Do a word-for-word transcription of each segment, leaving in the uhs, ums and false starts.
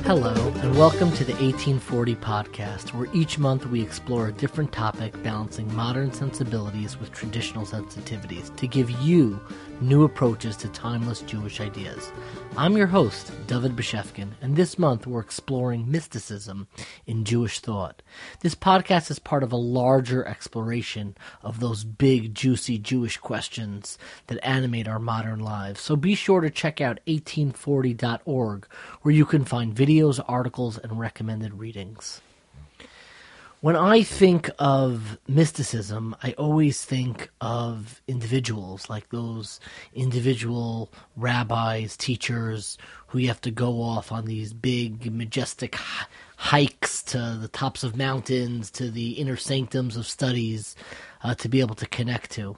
Hello, and welcome to the eighteen forty podcast, where each month we explore a different topic balancing modern sensibilities with traditional sensitivities to give you new approaches to timeless Jewish ideas. I'm your host, David Beshefkin, and this month we're exploring mysticism in Jewish thought. This podcast is part of a larger exploration of those big, juicy Jewish questions that animate our modern lives. So be sure to check out eighteen forty dot org, where you can find videos, articles, and recommended readings. When I think of mysticism, I always think of individuals, like those individual rabbis, teachers, who you have to go off on these big, majestic hikes to the tops of mountains, to the inner sanctums of studies, uh, to be able to connect to.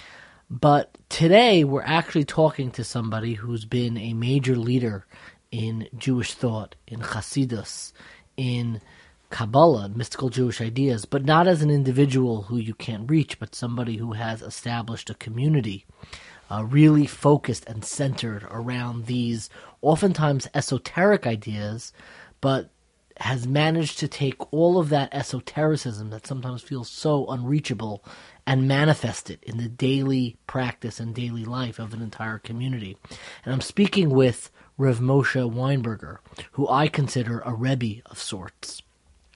But today, we're actually talking to somebody who's been a major leader in Jewish thought, in Hasidus, in Kabbalah, mystical Jewish ideas, but not as an individual who you can't reach, but somebody who has established a community uh, really focused and centered around these oftentimes esoteric ideas, but has managed to take all of that esotericism that sometimes feels so unreachable and manifest it in the daily practice and daily life of an entire community. And I'm speaking with Rav Moshe Weinberger, who I consider a Rebbe of sorts.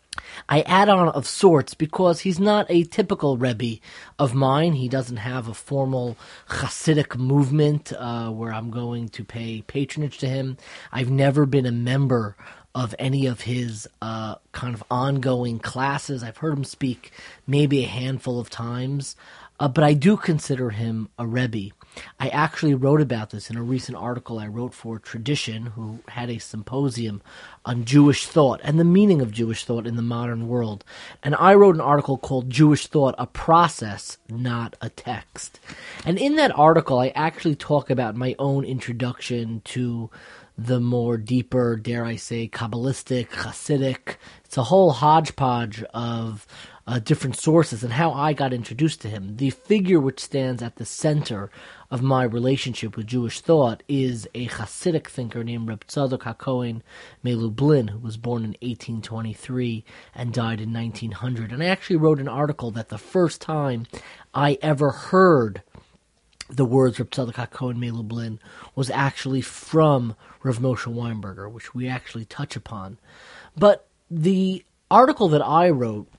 I add on of sorts because he's not a typical Rebbe of mine. He doesn't have a formal Hasidic movement uh, where I'm going to pay patronage to him. I've never been a member of any of his uh, kind of ongoing classes. I've heard him speak maybe a handful of times, uh, but I do consider him a Rebbe. I actually wrote about this in a recent article I wrote for Tradition, who had a symposium on Jewish thought and the meaning of Jewish thought in the modern world. And I wrote an article called Jewish Thought, a Process, Not a Text. And in that article, I actually talk about my own introduction to the more deeper, dare I say, Kabbalistic, Hasidic. It's a whole hodgepodge of uh, different sources and how I got introduced to him. The figure which stands at the center of my relationship with Jewish thought is a Hasidic thinker named Reb Tzadok HaKohen MeLublin, who was born in eighteen twenty-three and died in nineteen hundred. And I actually wrote an article that the first time I ever heard the words Reb Tzadok HaKohen MeLublin was actually from Rav Moshe Weinberger, which we actually touch upon. But the article that I wrote,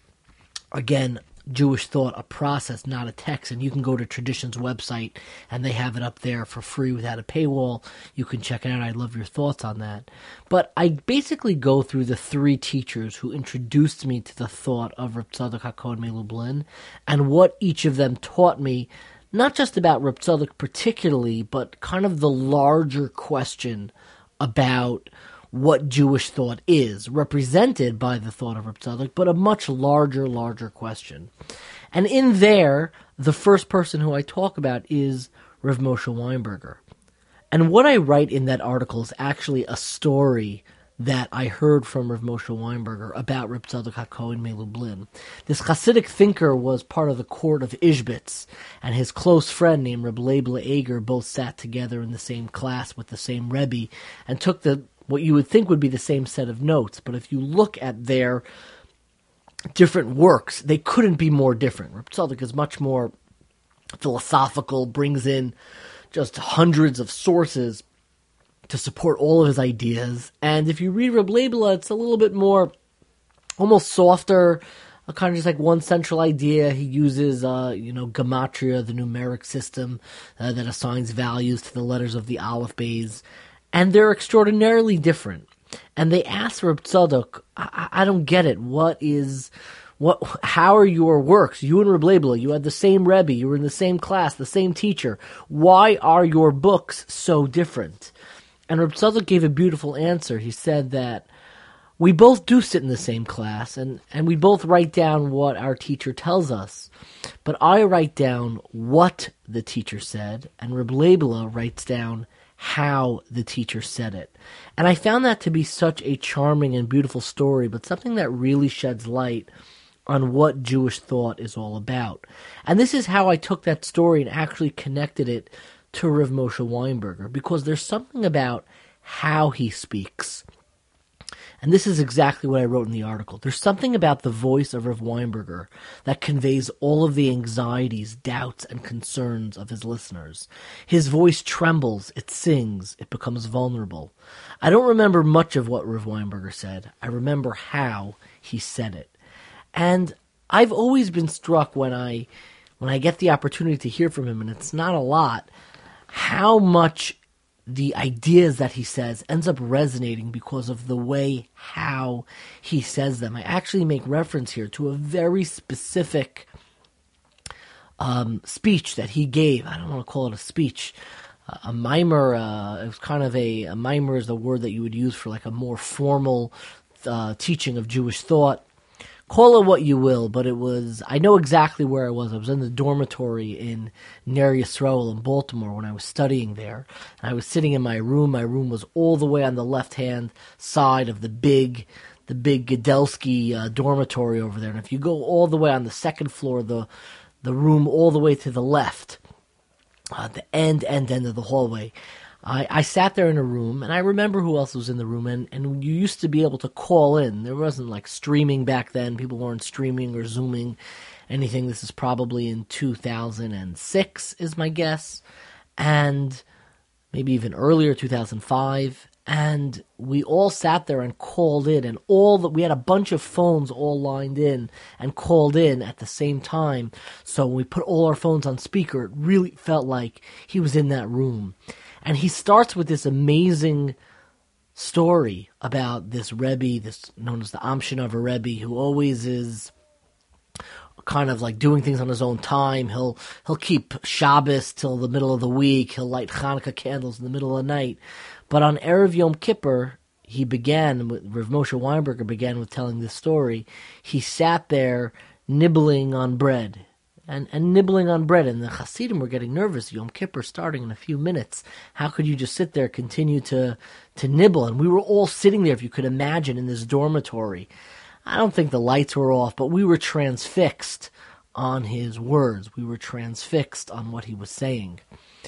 again, Jewish Thought, a Process, Not a Text, and you can go to Tradition's website and they have it up there for free without a paywall. You can check it out. I'd love your thoughts on that. But I basically go through the three teachers who introduced me to the thought of Reb Tzadok HaKohen MeLublin and what each of them taught me, not just about Reb Tzadok particularly, but kind of the larger question about what Jewish thought is, represented by the thought of Reb Tzadok, but a much larger, larger question. And in there, the first person who I talk about is Rav Moshe Weinberger. And what I write in that article is actually a story that I heard from Rav Moshe Weinberger about Reb Tzadok HaKohen MeLublin. This Hasidic thinker was part of the court of Ishbitz, and his close friend named Reb Leibler Eger both sat together in the same class with the same Rebbe and took the what you would think would be the same set of notes. But if you look at their different works, they couldn't be more different. Reb Tzadok is much more philosophical, brings in just hundreds of sources to support all of his ideas. And if you read Reb Leibler, it's a little bit more, almost softer, uh, kind of just like one central idea. He uses, uh, you know, gematria, the numeric system uh, that assigns values to the letters of the Aleph Beis. And they're extraordinarily different. And they asked Reb Tzadok, I, I don't get it. What is, what? How are your works? You and Reb Leibler, you had the same Rebbe, you were in the same class, the same teacher. Why are your books so different? And Reb Tzadok gave a beautiful answer. He said that we both do sit in the same class, and, and we both write down what our teacher tells us. But I write down what the teacher said, and Reb Leibler writes down how the teacher said it. And I found that to be such a charming and beautiful story, but something that really sheds light on what Jewish thought is all about. And this is how I took that story and actually connected it to Rav Moshe Weinberger, because there's something about how he speaks And this is exactly what I wrote in the article. There's something about the voice of Rav Weinberger that conveys all of the anxieties, doubts, and concerns of his listeners. His voice trembles, it sings, it becomes vulnerable. I don't remember much of what Rav Weinberger said. I remember how he said it. And I've always been struck when I when I get the opportunity to hear from him, and it's not a lot, how much the ideas that he says ends up resonating because of the way how he says them. I actually make reference here to a very specific um, speech that he gave. I don't want to call it a speech. Uh, a mimer, uh, it was kind of a, a mimer is the word that you would use for like a more formal uh, teaching of Jewish thought. Call it what you will, but it was, I know exactly where I was. I was in the dormitory in Ner Yisroel in Baltimore when I was studying there. And I was sitting in my room. My room was all the way on the left-hand side of the big, the big Gedelsky uh, dormitory over there. And if you go all the way on the second floor, the the room all the way to the left, uh, the end, end, end of the hallway, I, I sat there in a room, and I remember who else was in the room, and, and you used to be able to call in. There wasn't like streaming back then. People weren't streaming or Zooming anything. This is probably in two thousand six is my guess, and maybe even earlier, two thousand five. And we all sat there and called in, and all that we had a bunch of phones all lined in and called in at the same time. So when we put all our phones on speaker, it really felt like he was in that room. And he starts with this amazing story about this Rebbe, this known as the Amshinover Rebbe, who always is kind of like doing things on his own time. He'll he'll keep Shabbos till the middle of the week. He'll light Hanukkah candles in the middle of the night. But on Erev Yom Kippur, he began, Rav Moshe Weinberger began with telling this story. He sat there nibbling on bread. And, and nibbling on bread, and the Hasidim were getting nervous. Yom Kippur starting in a few minutes. How could you just sit there, continue to to nibble? And we were all sitting there, if you could imagine, in this dormitory. I don't think the lights were off, but we were transfixed on his words. We were transfixed on what he was saying.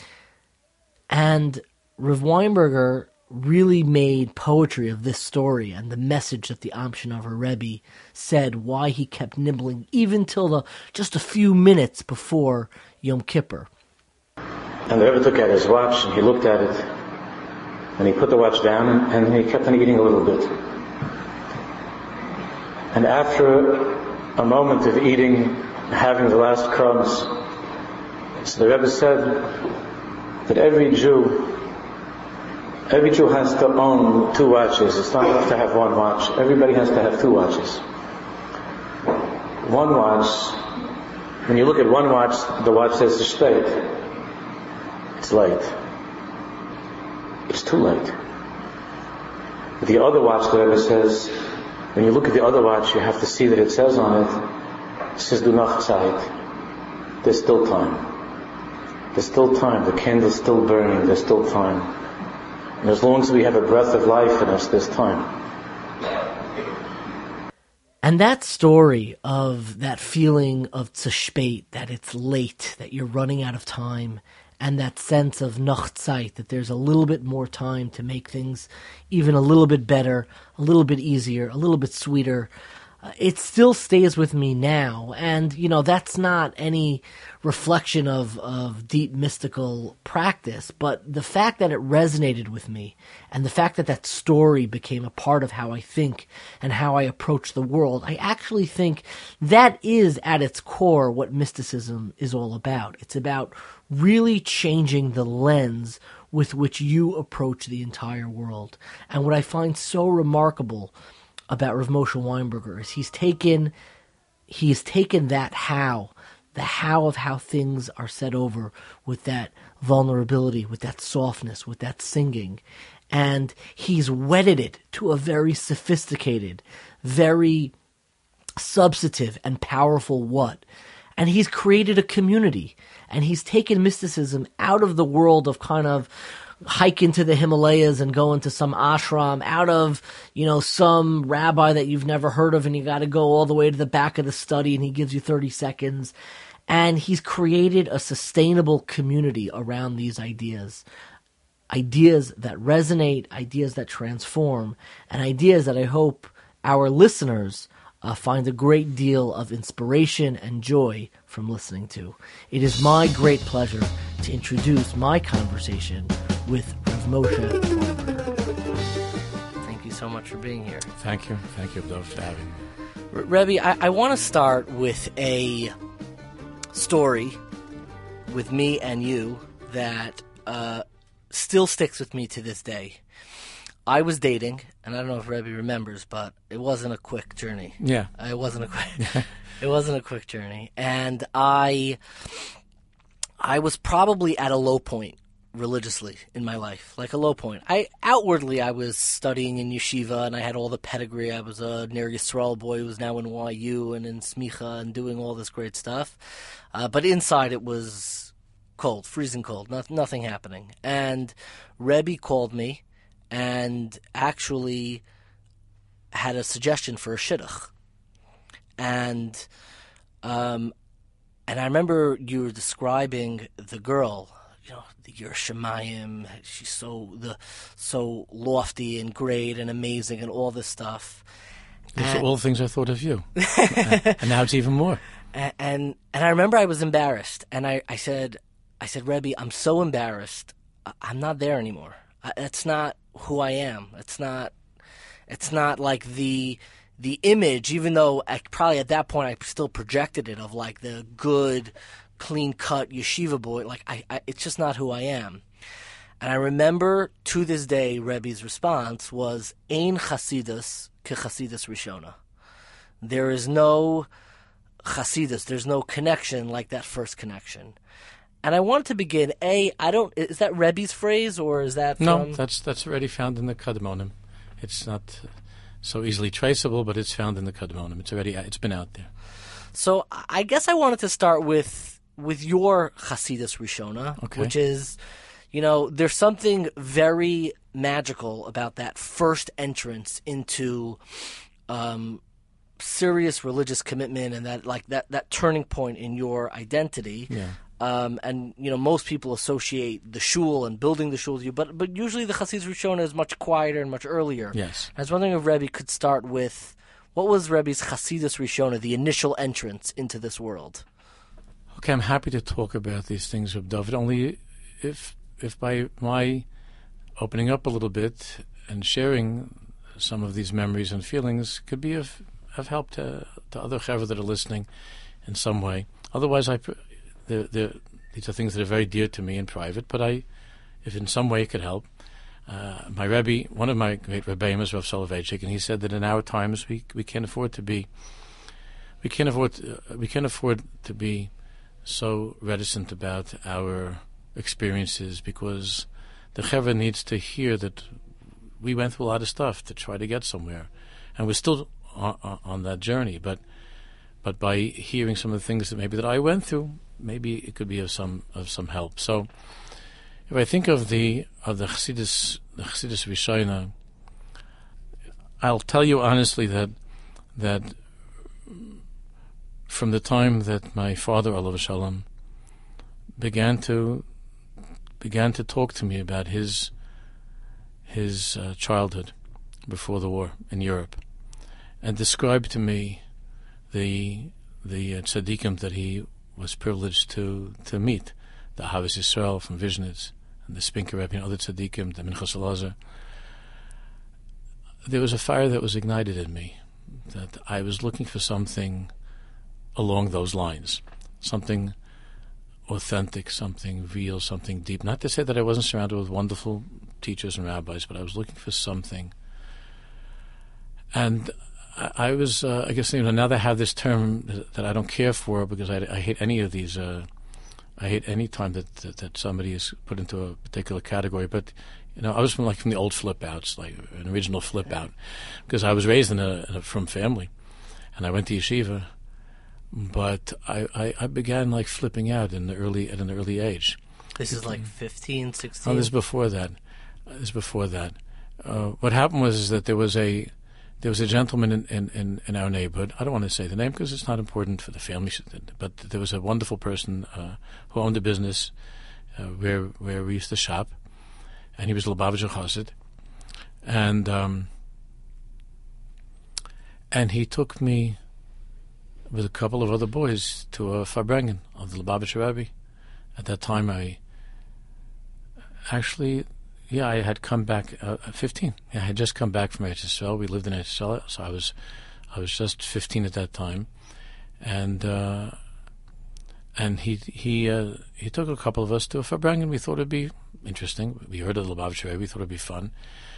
And Rav Weinberger really made poetry of this story and the message that the Amshinover Rebbe said, why he kept nibbling even till the just a few minutes before Yom Kippur. And the Rebbe took out his watch and he looked at it and he put the watch down and, and he kept on eating a little bit. And after a moment of eating, having the last crumbs, so the Rebbe said that every Jew Every Jew has to own two watches. It's not enough to have one watch. Everybody has to have two watches. One watch, when you look at one watch, the watch says the state. It's late. It's too late. But the other watch, the Rebbe says, when you look at the other watch, you have to see that it says on it, it says du noch Zeit. There's still time. There's still time. The candle's still burning. There's still time. And as long as we have a breath of life in us, there's time. And that story of that feeling of tzushpeit, that it's late, that you're running out of time, and that sense of noch Zeit, that there's a little bit more time to make things even a little bit better, a little bit easier, a little bit sweeter, uh, it still stays with me now. And, you know, that's not any reflection of, of deep mystical practice, but the fact that it resonated with me and the fact that that story became a part of how I think and how I approach the world, I actually think that is at its core what mysticism is all about. It's about really changing the lens with which you approach the entire world. And what I find so remarkable about Rav Moshe Weinberger is he's taken, he's taken that how, the how of how things are set over with that vulnerability, with that softness, with that singing. And he's wedded it to a very sophisticated, very substantive and powerful what. And he's created a community. And he's taken mysticism out of the world of kind of hike into the Himalayas and go into some ashram, out of, you know, some rabbi that you've never heard of, and you got to go all the way to the back of the study and he gives you thirty seconds. And he's created a sustainable community around these ideas. ideas that resonate, ideas that transform, and ideas that I hope our listeners uh, find a great deal of inspiration and joy from listening to. It is my great pleasure to introduce my conversation with Rav Moshe Weinberger. Thank you so much for being here. Thank you. Thank you, Dov, for having me. R- Rebbe, I, I want to start with a story with me and you that uh, still sticks with me to this day. I was dating, and I don't know if Rebbe remembers, but it wasn't a quick journey. Yeah. It wasn't a quick it wasn't a quick journey. And I I was probably at a low point religiously in my life, like a low point. I outwardly I was studying in yeshiva and I had all the pedigree. I was a Ner Yisrael boy who was now in Y U and in Smicha and doing all this great stuff. Uh, but inside it was cold, freezing cold, no, nothing happening. And Rebbe called me and actually had a suggestion for a shidduch. And um, and I remember you were describing the girl, you know, the Yer Shemayim, she's so the so lofty and great and amazing and all this stuff. Those and, are all things I thought of you. and, and now it's even more. And, and and I remember I was embarrassed, and I, I said, I said, Rebbe, I'm so embarrassed. I, I'm not there anymore. I, that's not who I am. It's not. It's not like the the image, even though I, probably at that point I still projected it of like the good, clean-cut yeshiva boy. Like I, I, it's just not who I am. And I remember to this day, Rebbe's response was, "Ein Chasidus ke Chasidus Rishona." There is no Chasidus. There's no connection like that first connection. And I wanted to begin. A, I don't. Is that Rebbe's phrase or is that from... No? That's that's already found in the Kadmonim. It's not so easily traceable, but it's found in the Kadmonim. It's already it's been out there. So I guess I wanted to start with with your Chasidus Rishona, okay. which is, you know, there's something very magical about that first entrance into um, serious religious commitment and that like that, that turning point in your identity. Yeah. Um, and, you know, most people associate the shul and building the shul with you, but but usually the Chasidus Rishona is much quieter and much earlier. Yes. I was wondering if Rebbe could start with, what was Rebbe's Chasidus Rishona, the initial entrance into this world? Okay, I'm happy to talk about these things with David, only if if by my opening up a little bit and sharing some of these memories and feelings could be of, of help to, to other chaver that are listening in some way. Otherwise, I... They're, they're, these are things that are very dear to me in private, but I, if in some way it could help, uh, my Rebbe, one of my great Rebbeim is Rav Soloveitchik, and he said that in our times we we can't afford to be, we can't afford uh, we can't afford to be so reticent about our experiences because the Chevra needs to hear that we went through a lot of stuff to try to get somewhere, and we're still on, on that journey, but but by hearing some of the things that maybe that I went through, maybe it could be of some of some help. So, if I think of the of the Chassidus the Chassidus Rishona, I'll tell you honestly that that from the time that my father, Alav Shalom, began to began to talk to me about his his uh, childhood before the war in Europe, and described to me the the uh, tzaddikim that he was privileged to, to meet, the Ahavas Yisrael from Vishnitz, and the Spinker Rebbe and other tzaddikim, the Minchas Elazar. There was a fire that was ignited in me, that I was looking for something along those lines, something authentic, something real, something deep. Not to say that I wasn't surrounded with wonderful teachers and rabbis, but I was looking for something. And I was, uh, I guess, you know, now they have this term that, that I don't care for because I, I hate any of these. Uh, I hate any time that, that that somebody is put into a particular category. But you know, I was from like from the old flip outs, like an original flip out, because I was raised in a, in a from family, and I went to yeshiva. But I, I, I began like flipping out in the early at an early age. This is like fifteen, sixteen? Oh, this is before that. This is before that. Uh, what happened was is that there was a There was a gentleman in, in, in, in our neighborhood. I don't want to say the name because it's not important for the family, but there was a wonderful person uh, who owned a business uh, where where we used to shop. and he was a Lubavitcher Chassid, and um, and he took me with a couple of other boys to a Farbrengen of the Lubavitcher Rebbe. At that time, I actually, yeah, I had come back uh, at fifteen. Yeah, I had just come back from Eretz Yisrael. We lived in Eretz Yisrael, so I was, I was just fifteen at that time, and uh, and he he uh, he took a couple of us to a Farbrengen. We thought it'd be interesting. We heard of the Lubavitcher Rebbe. We thought it'd be fun.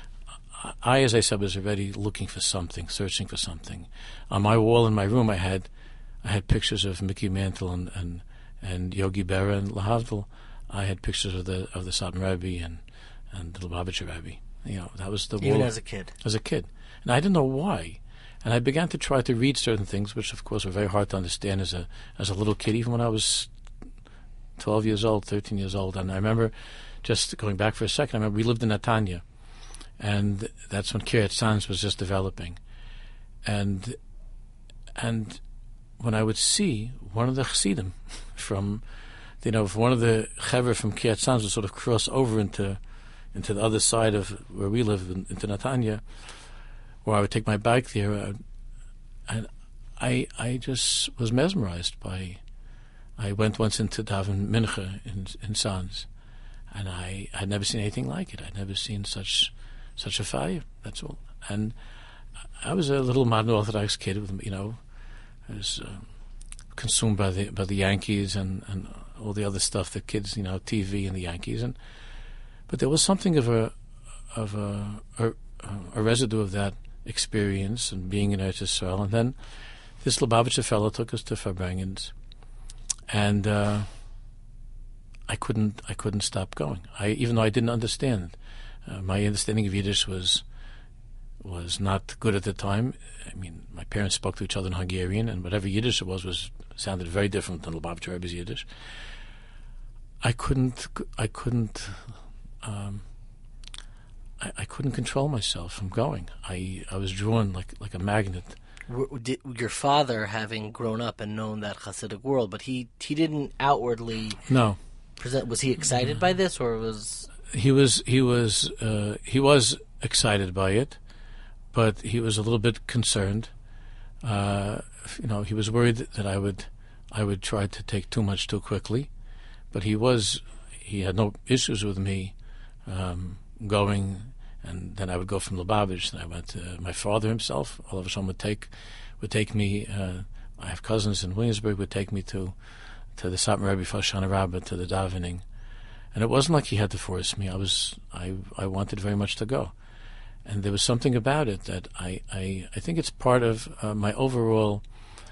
I, as I said, was already looking for something, searching for something. On my wall in my room, I had I had pictures of Mickey Mantle and and, and Yogi Berra and Lahavdil. I had pictures of the of the Satmar Rebbe and and the Lubavitcher Rebbe. You know, that was the even wall. as a kid. As a kid, and I didn't know why. And I began to try to read certain things, which of course were very hard to understand as a as a little kid, even when I was twelve years old, thirteen years old. And I remember, just going back for a second, I remember we lived in Netanya. And that's when Kiryat Sanz was just developing. And and when I would see one of the Chassidim from, you know, if one of the Chaver from Kiryat Sanz would sort of cross over into into the other side of where we live, in, into Netanya, where I would take my bike there, uh, and I I just was mesmerized by. I went once into Daven Mincha in in Sanz, and I had never seen anything like it. I'd never seen such. Such a fire, that's all. And I was a little modern Orthodox kid, with, you know, I was uh, consumed by the by the Yankees and, and all the other stuff, the kids, you know, T V and the Yankees, and but there was something of a of a a, a residue of that experience and being in Eretz Yisrael. And then this Lubavitcher fellow took us to Farbrengens, and uh, I couldn't I couldn't stop going. I even though I didn't understand. Uh, my understanding of Yiddish was was not good at the time. I mean, my parents spoke to each other in Hungarian, and whatever Yiddish it was was sounded very different than Lubavitcher Rebbe's Yiddish. I couldn't, I couldn't, um, I, I couldn't control myself from going. I I was drawn like like a magnet. Did your father, having grown up and known that Hasidic world, but he he didn't outwardly no present. Was he excited by this, or was? He was he was uh, he was excited by it, but he was a little bit concerned. Uh, you know, he was worried that I would I would try to take too much too quickly. But he was he had no issues with me um, going, and then I would go from Lubavitch. And I went to my father himself. All of a sudden would take would take me. Uh, I have cousins in Williamsburg. Would take me to to the Satmar Rebbe for Hoshana Rabbah, to the davening. And it wasn't like he had to force me. I was, I, I wanted very much to go, and there was something about it that I, I, I think it's part of uh, my overall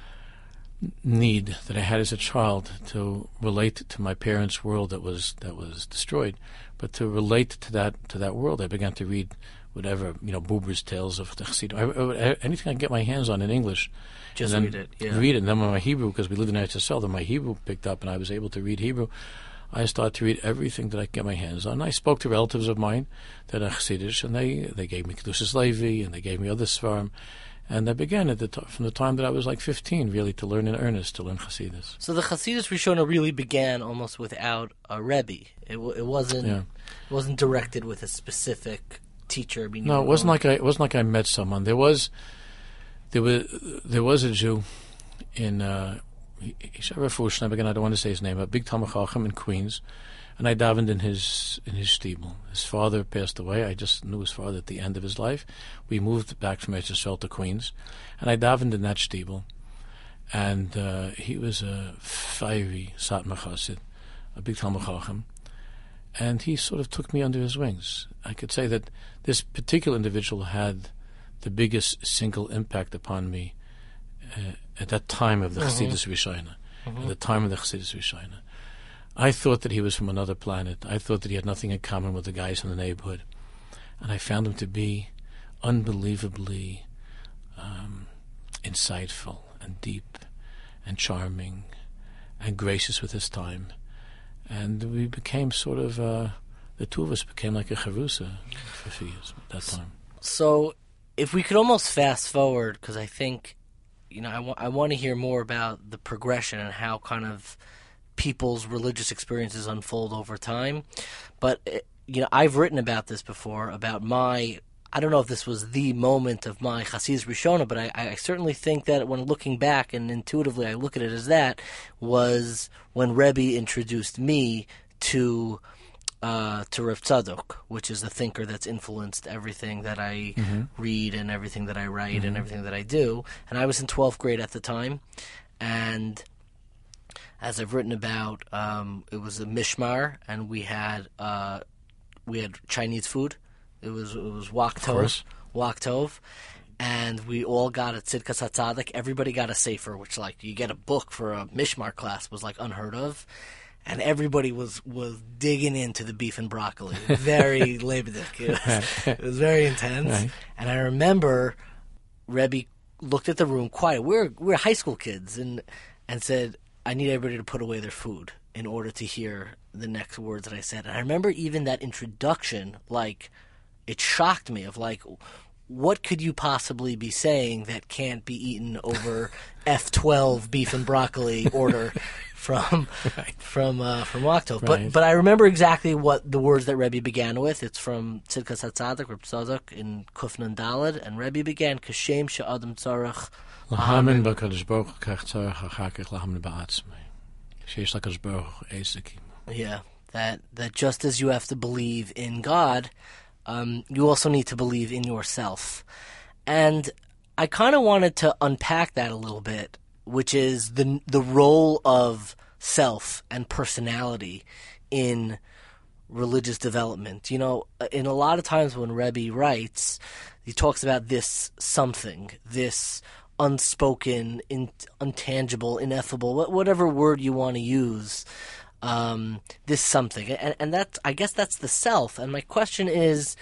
need that I had as a child to relate to my parents' world that was that was destroyed, but to relate to that to that world. I began to read whatever, you know, Buber's Tales of the Chassidim, anything I could get my hands on in English. Just read it, yeah. Read it, and then when my Hebrew, because we lived in Eretz Yisrael, then my Hebrew picked up, and I was able to read Hebrew. I started to read everything that I could get my hands on. I spoke to relatives of mine that are Chassidish, and they, they gave me Kedushas Levi, and they gave me other Svarim. And I began at the t- from the time that I was like fifteen, really, to learn in earnest, to learn Chassidus. So the Chassidus Rishona really began almost without a Rebbe. It, w- it wasn't yeah. it wasn't directed with a specific teacher. Being no, it wasn't like I it wasn't like I met someone. There was there was there was a Jew in. Uh, Again, I don't want to say his name, a big Talmid Chacham in Queens, and I davened in his in his shtibel. His father passed away. I just knew his father at the end of his life. We moved back from Eretz Yisrael to Queens, and I davened in that shtibel. And uh, he was a fiery Satmar Chassid, a big Talmid Chacham, and he sort of took me under his wings. I could say that this particular individual had the biggest single impact upon me Uh, at that time of the mm-hmm. Chassidus Rishona, mm-hmm. at the time of the Chassidus Rishona. I thought that he was from another planet. I thought that he had nothing in common with the guys in the neighborhood. And I found him to be unbelievably um, insightful and deep and charming and gracious with his time. And we became sort of, uh, the two of us became like a charusa for a few years at that time. So if we could almost fast forward, because I think you know, I, w- I want to hear more about the progression and how kind of people's religious experiences unfold over time. But it, you know, I've written about this before, about my, I don't know if this was the moment of my Hasidus Rishona, but I, I certainly think that when looking back, and intuitively I look at it as that, was when Rebbe introduced me to uh, to Rav Tzadok, which is the thinker that's influenced everything that I mm-hmm. read and everything that I write mm-hmm. and everything that I do. And I was in twelfth grade at the time, and as I've written about, um, it was a mishmar, and we had uh, we had Chinese food. It was it was wok tov, wok tov, and we all got a Tzidkas HaTzadik. Everybody got a sefer, which, like, you get a book for a mishmar class was like unheard of, and everybody was, was digging into the beef and broccoli. Very lebedik. It was, it was very intense, right. And I remember Rebbe looked at the room quiet. We're we're high school kids, and and said, I need everybody to put away their food in order to hear the next words that I said. And I remember even that introduction, like, it shocked me of, like, what could you possibly be saying that can't be eaten over F twelve beef and broccoli order from right. from uh, from wok tov. Right. But but I remember exactly what the words that Rebbe began with. It's from Tzidkas HaTzadik, Reb Tzadok, in Kuf Nun Daled, and Rebbe began, Kashem she'adam tzarech Lahamin b'kadosh baruch hu kach tzarech achar kach lahamin ba'atzmai. Sheish lakadosh baruch hu eisek. Yeah, that that just as you have to believe in God, Um, you also need to believe in yourself. And I kind of wanted to unpack that a little bit, which is the the role of self and personality in religious development. You know, in a lot of times when Rebbe writes, he talks about this something, this unspoken, in, intangible, ineffable, whatever word you want to use. Um, this something, and, and that's, I guess that's the self. And my question is,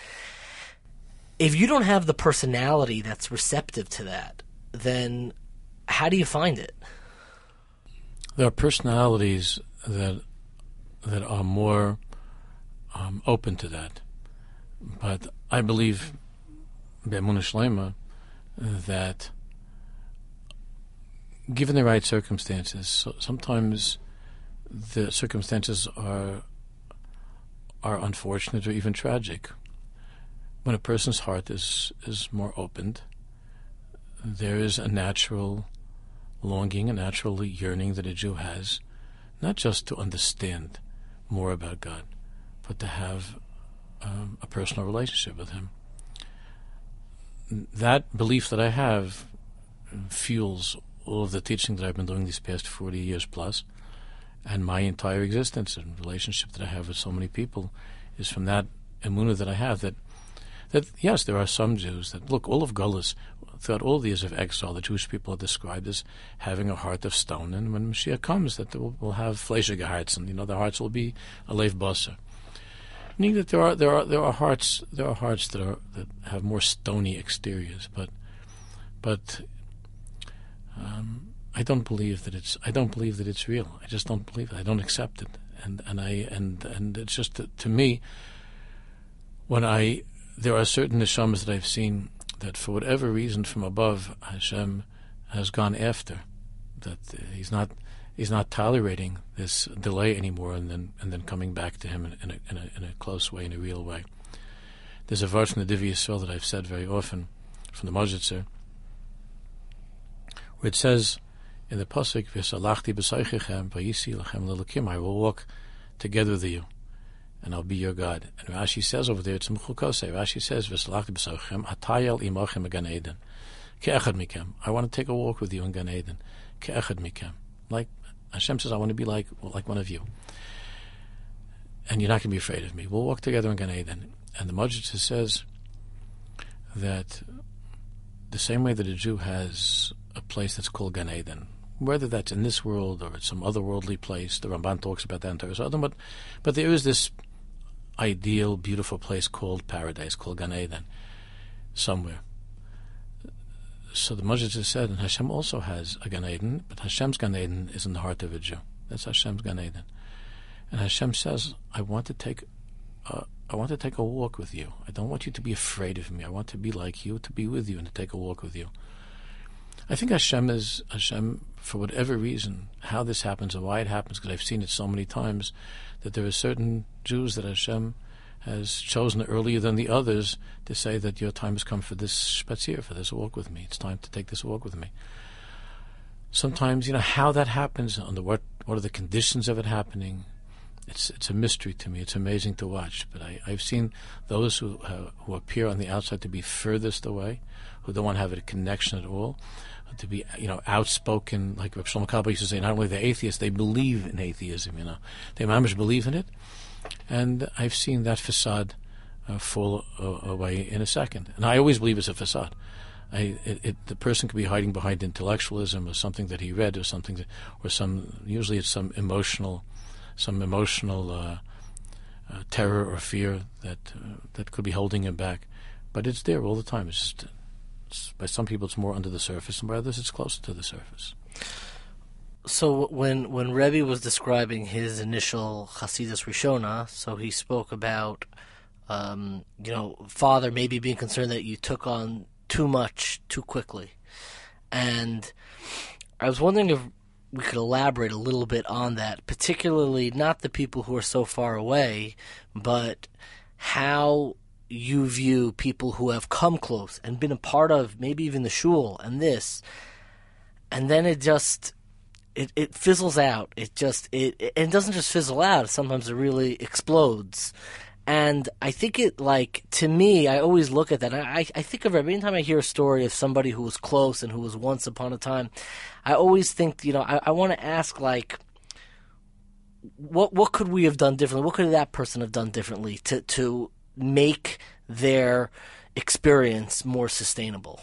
if you don't have the personality that's receptive to that, then how do you find it? There are personalities that that are more um, open to that, but I believe be'emunah shlema that given the right circumstances, so sometimes the circumstances are are unfortunate or even tragic. When a person's heart is, is more opened, there is a natural longing, a natural yearning that a Jew has, not just to understand more about God, but to have um, a personal relationship with Him. That belief that I have fuels all of the teaching that I've been doing these past forty years plus. And my entire existence and relationship that I have with so many people is from that emunah that I have. That, that yes, there are some Jews that, look, all of Gullus, throughout all the years of exile, the Jewish people are described as having a heart of stone. And when Mashiach comes, that they will, will have fleishige hearts, and, you know, their hearts will be a leiv basar. Meaning that there are there are there are hearts there are hearts that are that have more stony exteriors, but but. Um, I don't believe that it's. I don't believe that it's real. I just don't believe it. I don't accept it, and and I and and it's just to, to me. When I there are certain neshamas that I've seen that for whatever reason from above Hashem has gone after, that uh, he's not he's not tolerating this delay anymore, and then and then coming back to him in, in, a, in a in a close way, in a real way. There's a verse from the Divrei Yisrael that I've said very often from the Mojitzer, where it says. In the pasuk, "V'salachti b'saychechem v'yisi lachem l'elokim," I will walk together with you, and I'll be your God. And Rashi says over there, it's Mechukosei. Rashi says, "V'salachti b'saychechem atayel imachem Gan Eden, ke'echad mikem." I want to take a walk with you in Gan Eden, ke'echad mikem. Like Hashem says, I want to be like like one of you, and you're not going to be afraid of me. We'll walk together in Gan Eden. And the Mojitzer says that the same way that a Jew has a place that's called Gan Eden, whether that's in this world or at some otherworldly place, the Ramban talks about that in Torah Sodom, but but there is this ideal, beautiful place called paradise, called Gan Eden, somewhere. So the Mojitzer said, and Hashem also has a Gan Eden, but Hashem's Gan Eden is in the heart of a Jew. That's Hashem's Gan Eden, and Hashem says, "I want to take, uh, I want to take a walk with you. I don't want you to be afraid of me. I want to be like you, to be with you, and to take a walk with you." I think Hashem is, Hashem, for whatever reason, how this happens or why it happens, because I've seen it so many times, that there are certain Jews that Hashem has chosen earlier than the others to say that your time has come for this spazier, for this walk with me. It's time to take this walk with me. Sometimes, you know, how that happens, under what what are the conditions of it happening, it's it's a mystery to me. It's amazing to watch. But I, I've seen those who uh, who appear on the outside to be furthest away, who don't want to have a connection at all, to be, you know, outspoken, like Reb Shlomo Kalba used to say, not only they're atheists, they believe in atheism, you know. They mamish believe in it. And I've seen that facade uh, fall uh, away in a second. And I always believe it's a facade. I, it, it, the person could be hiding behind intellectualism or something that he read or something that, or some, usually it's some emotional, some emotional uh, uh, terror or fear that uh, that could be holding him back. But it's there all the time. It's just, it's, by some people it's more under the surface, and by others it's closer to the surface. So when when Rebbe was describing his initial Hasidus Rishona, so he spoke about, um, you know, father maybe being concerned that you took on too much too quickly. And I was wondering if we could elaborate a little bit on that, particularly not the people who are so far away, but how you view people who have come close and been a part of maybe even the shul and this, and then it just... It, it fizzles out. It just it, it it doesn't just fizzle out. Sometimes it really explodes, and I think it like to me. I always look at that. I I think of every time I hear a story of somebody who was close and who was once upon a time. I always think, you know, I, I want to ask like, what what could we have done differently? What could that person have done differently to to make their experience more sustainable?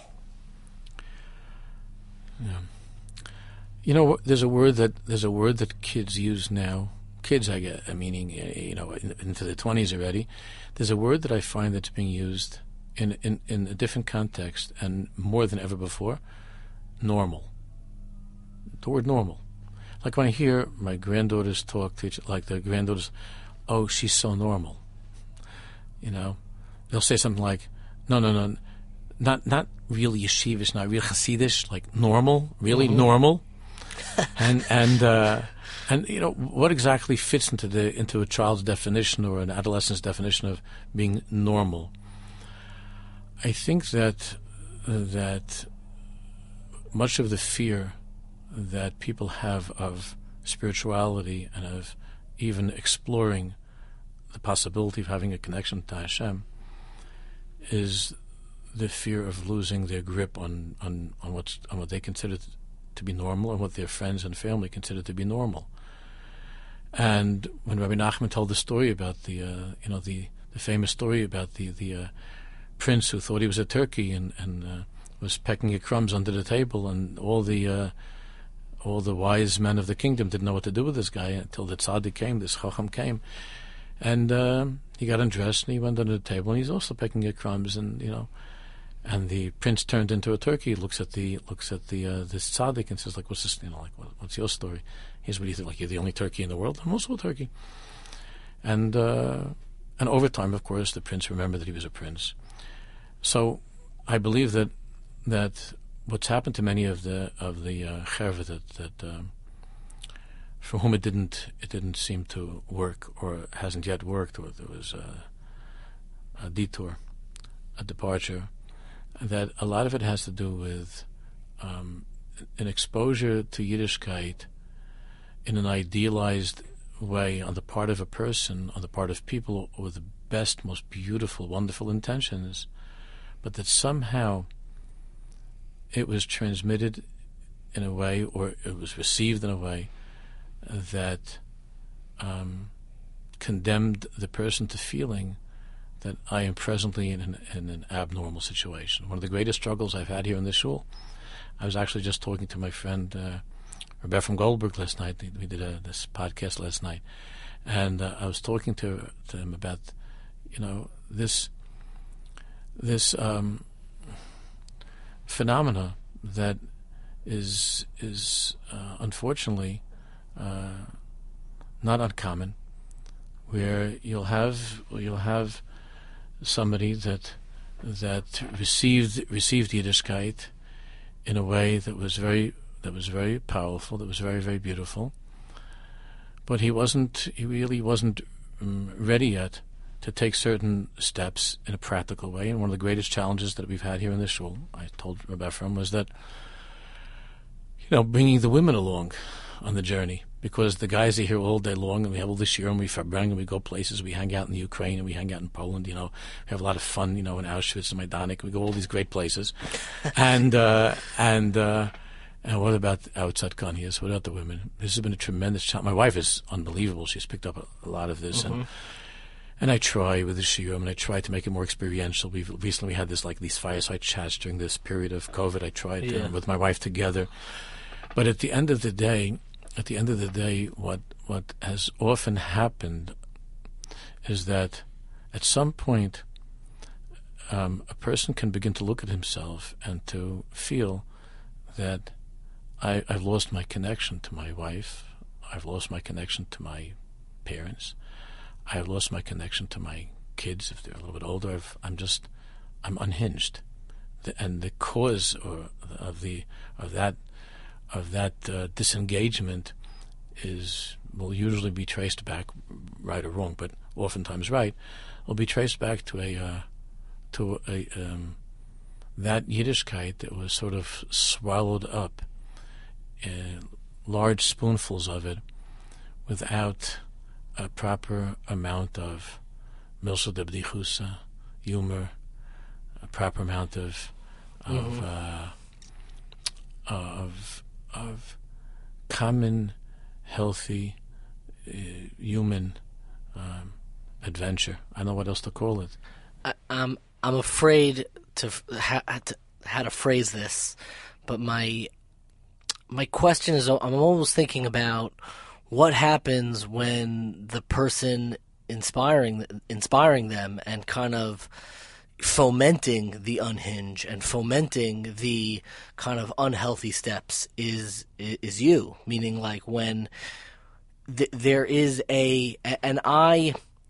Yeah. You know, there's a word that there's a word that kids use now. Kids, I get, meaning, you know, in, into the twenties already. There's a word that I find that's being used in, in, in a different context and more than ever before. Normal. The word normal. Like when I hear my granddaughters talk to each, like the granddaughters, oh, she's so normal. You know, they'll say something like, no, no, no, not not really yeshivish, not real Hasidish, like normal, really mm-hmm. normal. and and uh, and you know what exactly fits into the into a child's definition or an adolescent's definition of being normal? I think that uh, that much of the fear that people have of spirituality and of even exploring the possibility of having a connection to Hashem is the fear of losing their grip on on on what's on what they consider to be normal and what their friends and family consider to be normal. And when Rabbi Nachman told the story about the, uh, you know, the, the famous story about the the uh, prince who thought he was a turkey and and uh, was pecking at crumbs under the table, and all the uh, all the wise men of the kingdom didn't know what to do with this guy until the tzaddik came, this chacham came, and uh, he got undressed and he went under the table and he's also pecking at crumbs, and you know. And the prince turned into a turkey. Looks at the looks at the uh, this tzaddik and says, "Like, what's this? You know, like, what, what's your story?" Here's what you think. Like, you're the only turkey in the world. I'm also a turkey. And uh, and over time, of course, the prince remembered that he was a prince. So, I believe that that what's happened to many of the of the uh, cherva that that um, for whom it didn't it didn't seem to work or hasn't yet worked, or there was a, a detour, a departure. That a lot of it has to do with um, an exposure to Yiddishkeit in an idealized way on the part of a person, on the part of people with the best, most beautiful, wonderful intentions, but that somehow it was transmitted in a way, or it was received in a way, that um, condemned the person to feeling that I am presently in an, in an abnormal situation. One of the greatest struggles I've had here in this shul, I was actually just talking to my friend uh, Rebbe from Goldberg last night. We did a, this podcast last night, and uh, I was talking to to him about, you know, this this um, phenomena that is is uh, unfortunately uh, not uncommon, where you'll have you'll have somebody that that received received Yiddishkeit in a way that was very that was very powerful, that was very very beautiful, but he wasn't he really wasn't um, ready yet to take certain steps in a practical way. And one of the greatest challenges that we've had here in the shul, I told Rabbi Ephraim, was that, you know, bringing the women along on the journey. Because the guys are here all day long, and we have all this year, and we farbrang, and we go places. We hang out in the Ukraine, and we hang out in Poland. You know, we have a lot of fun. You know, in Auschwitz and Majdanek, we go all these great places. and uh, and uh, and what about outside Kanyas? What about the women? This has been a tremendous challenge. My wife is unbelievable. She's picked up a, a lot of this, mm-hmm. and and I try with the shiurim, and I try to make it more experiential. We've recently had this like these fireside chats during this period of COVID. I tried yeah. to, with my wife together, but at the end of the day. At the end of the day, what what has often happened is that at some point um, a person can begin to look at himself and to feel that I, I've lost my connection to my wife, I've lost my connection to my parents, I've lost my connection to my kids if they're a little bit older. I've, I'm just I'm unhinged, the, and the cause or of the of that. of that uh, disengagement is will usually be traced back, right or wrong, but oftentimes right, will be traced back to a uh, to a um, that Yiddishkeit that was sort of swallowed up in large spoonfuls of it without a proper amount of milsa de bdichusa, humor, a proper amount of of mm-hmm. uh, of of common, healthy, uh, human um, adventure. I don't know what else to call it. I, I'm I'm afraid to, ha, to how to phrase this, but my my question is, I'm always thinking about what happens when the person inspiring inspiring them and kind of fomenting the unhinge and fomenting the kind of unhealthy steps is is you, meaning like when th- there is a and I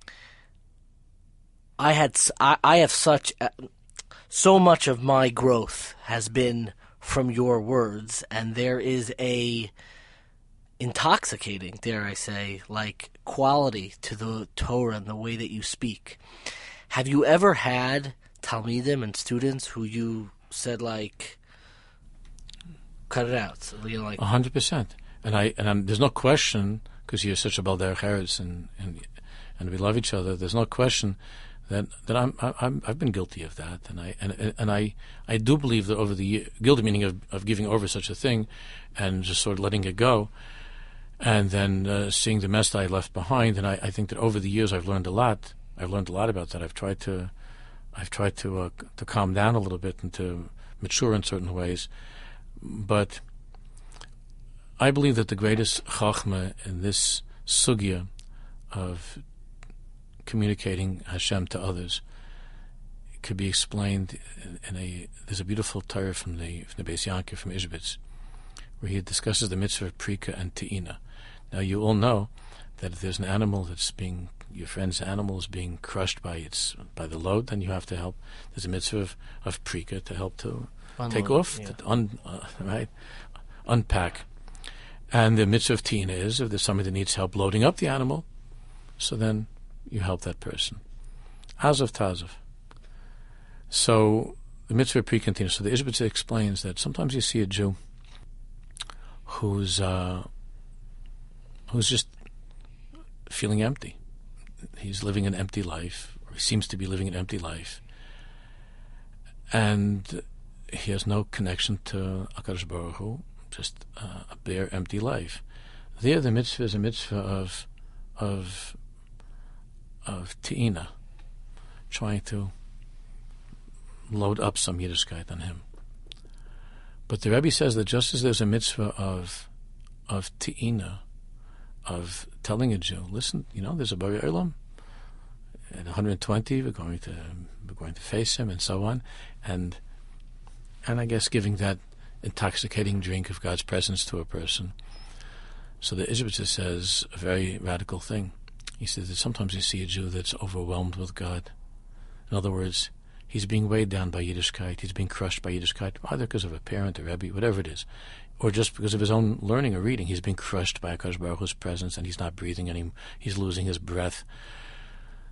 I had I, I have such so much of my growth has been from your words, and there is a intoxicating, dare I say, like quality to the Torah and the way that you speak. Have you ever had talmidim and students who you said like, cut it out? So, you know, like a hundred percent. And I and I'm, there's no question, because you're such a balder cheretz and and and we love each other. There's no question that that I'm, I'm I've been guilty of that, and I and and I I do believe that over the year, guilty meaning of of giving over such a thing, and just sort of letting it go. And then uh, seeing the mess that I left behind, and I, I think that over the years I've learned a lot. I've learned a lot about that. I've tried to, I've tried to uh, to calm down a little bit and to mature in certain ways. But I believe that the greatest chachma in this sugya of communicating Hashem to others could be explained in, in a. There's a beautiful Torah from the from the Beis Yankov from Ishbitz, where he discusses the mitzvah of prika and te'ina. Now, you all know that if there's an animal that's being, your friend's animal is being crushed by its by the load, then you have to help. There's a mitzvah of, of prika to help to Unload, take off, yeah. to un, uh, right, unpack. And the mitzvah of te'ina is if there's somebody that needs help loading up the animal, so then you help that person. Azov tazov. So the mitzvah of prika and te'ina. So the Ishbitz explains that sometimes you see a Jew who's uh, who's just feeling empty. He's living an empty life, or he seems to be living an empty life, and he has no connection to HaKadosh Baruch Hu, just uh, a bare, empty life. There, the mitzvah is a mitzvah of of of te'ina, trying to load up some Yiddishkeit on him. But the Rebbe says that just as there's a mitzvah of of te'ina, of telling a Jew, listen, you know, there's a Borei Olam. At one hundred twenty, we're going to we're going to face him, and so on, and and I guess giving that intoxicating drink of God's presence to a person. So the Ishbitzer says a very radical thing. He says that sometimes you see a Jew that's overwhelmed with God. In other words, he's being weighed down by Yiddishkeit. He's being crushed by Yiddishkeit, either because of a parent or Rebbe, whatever it is, or just because of his own learning or reading. He's being crushed by HaKadosh Baruch Hu's presence, and he's not breathing anymore. He's losing his breath.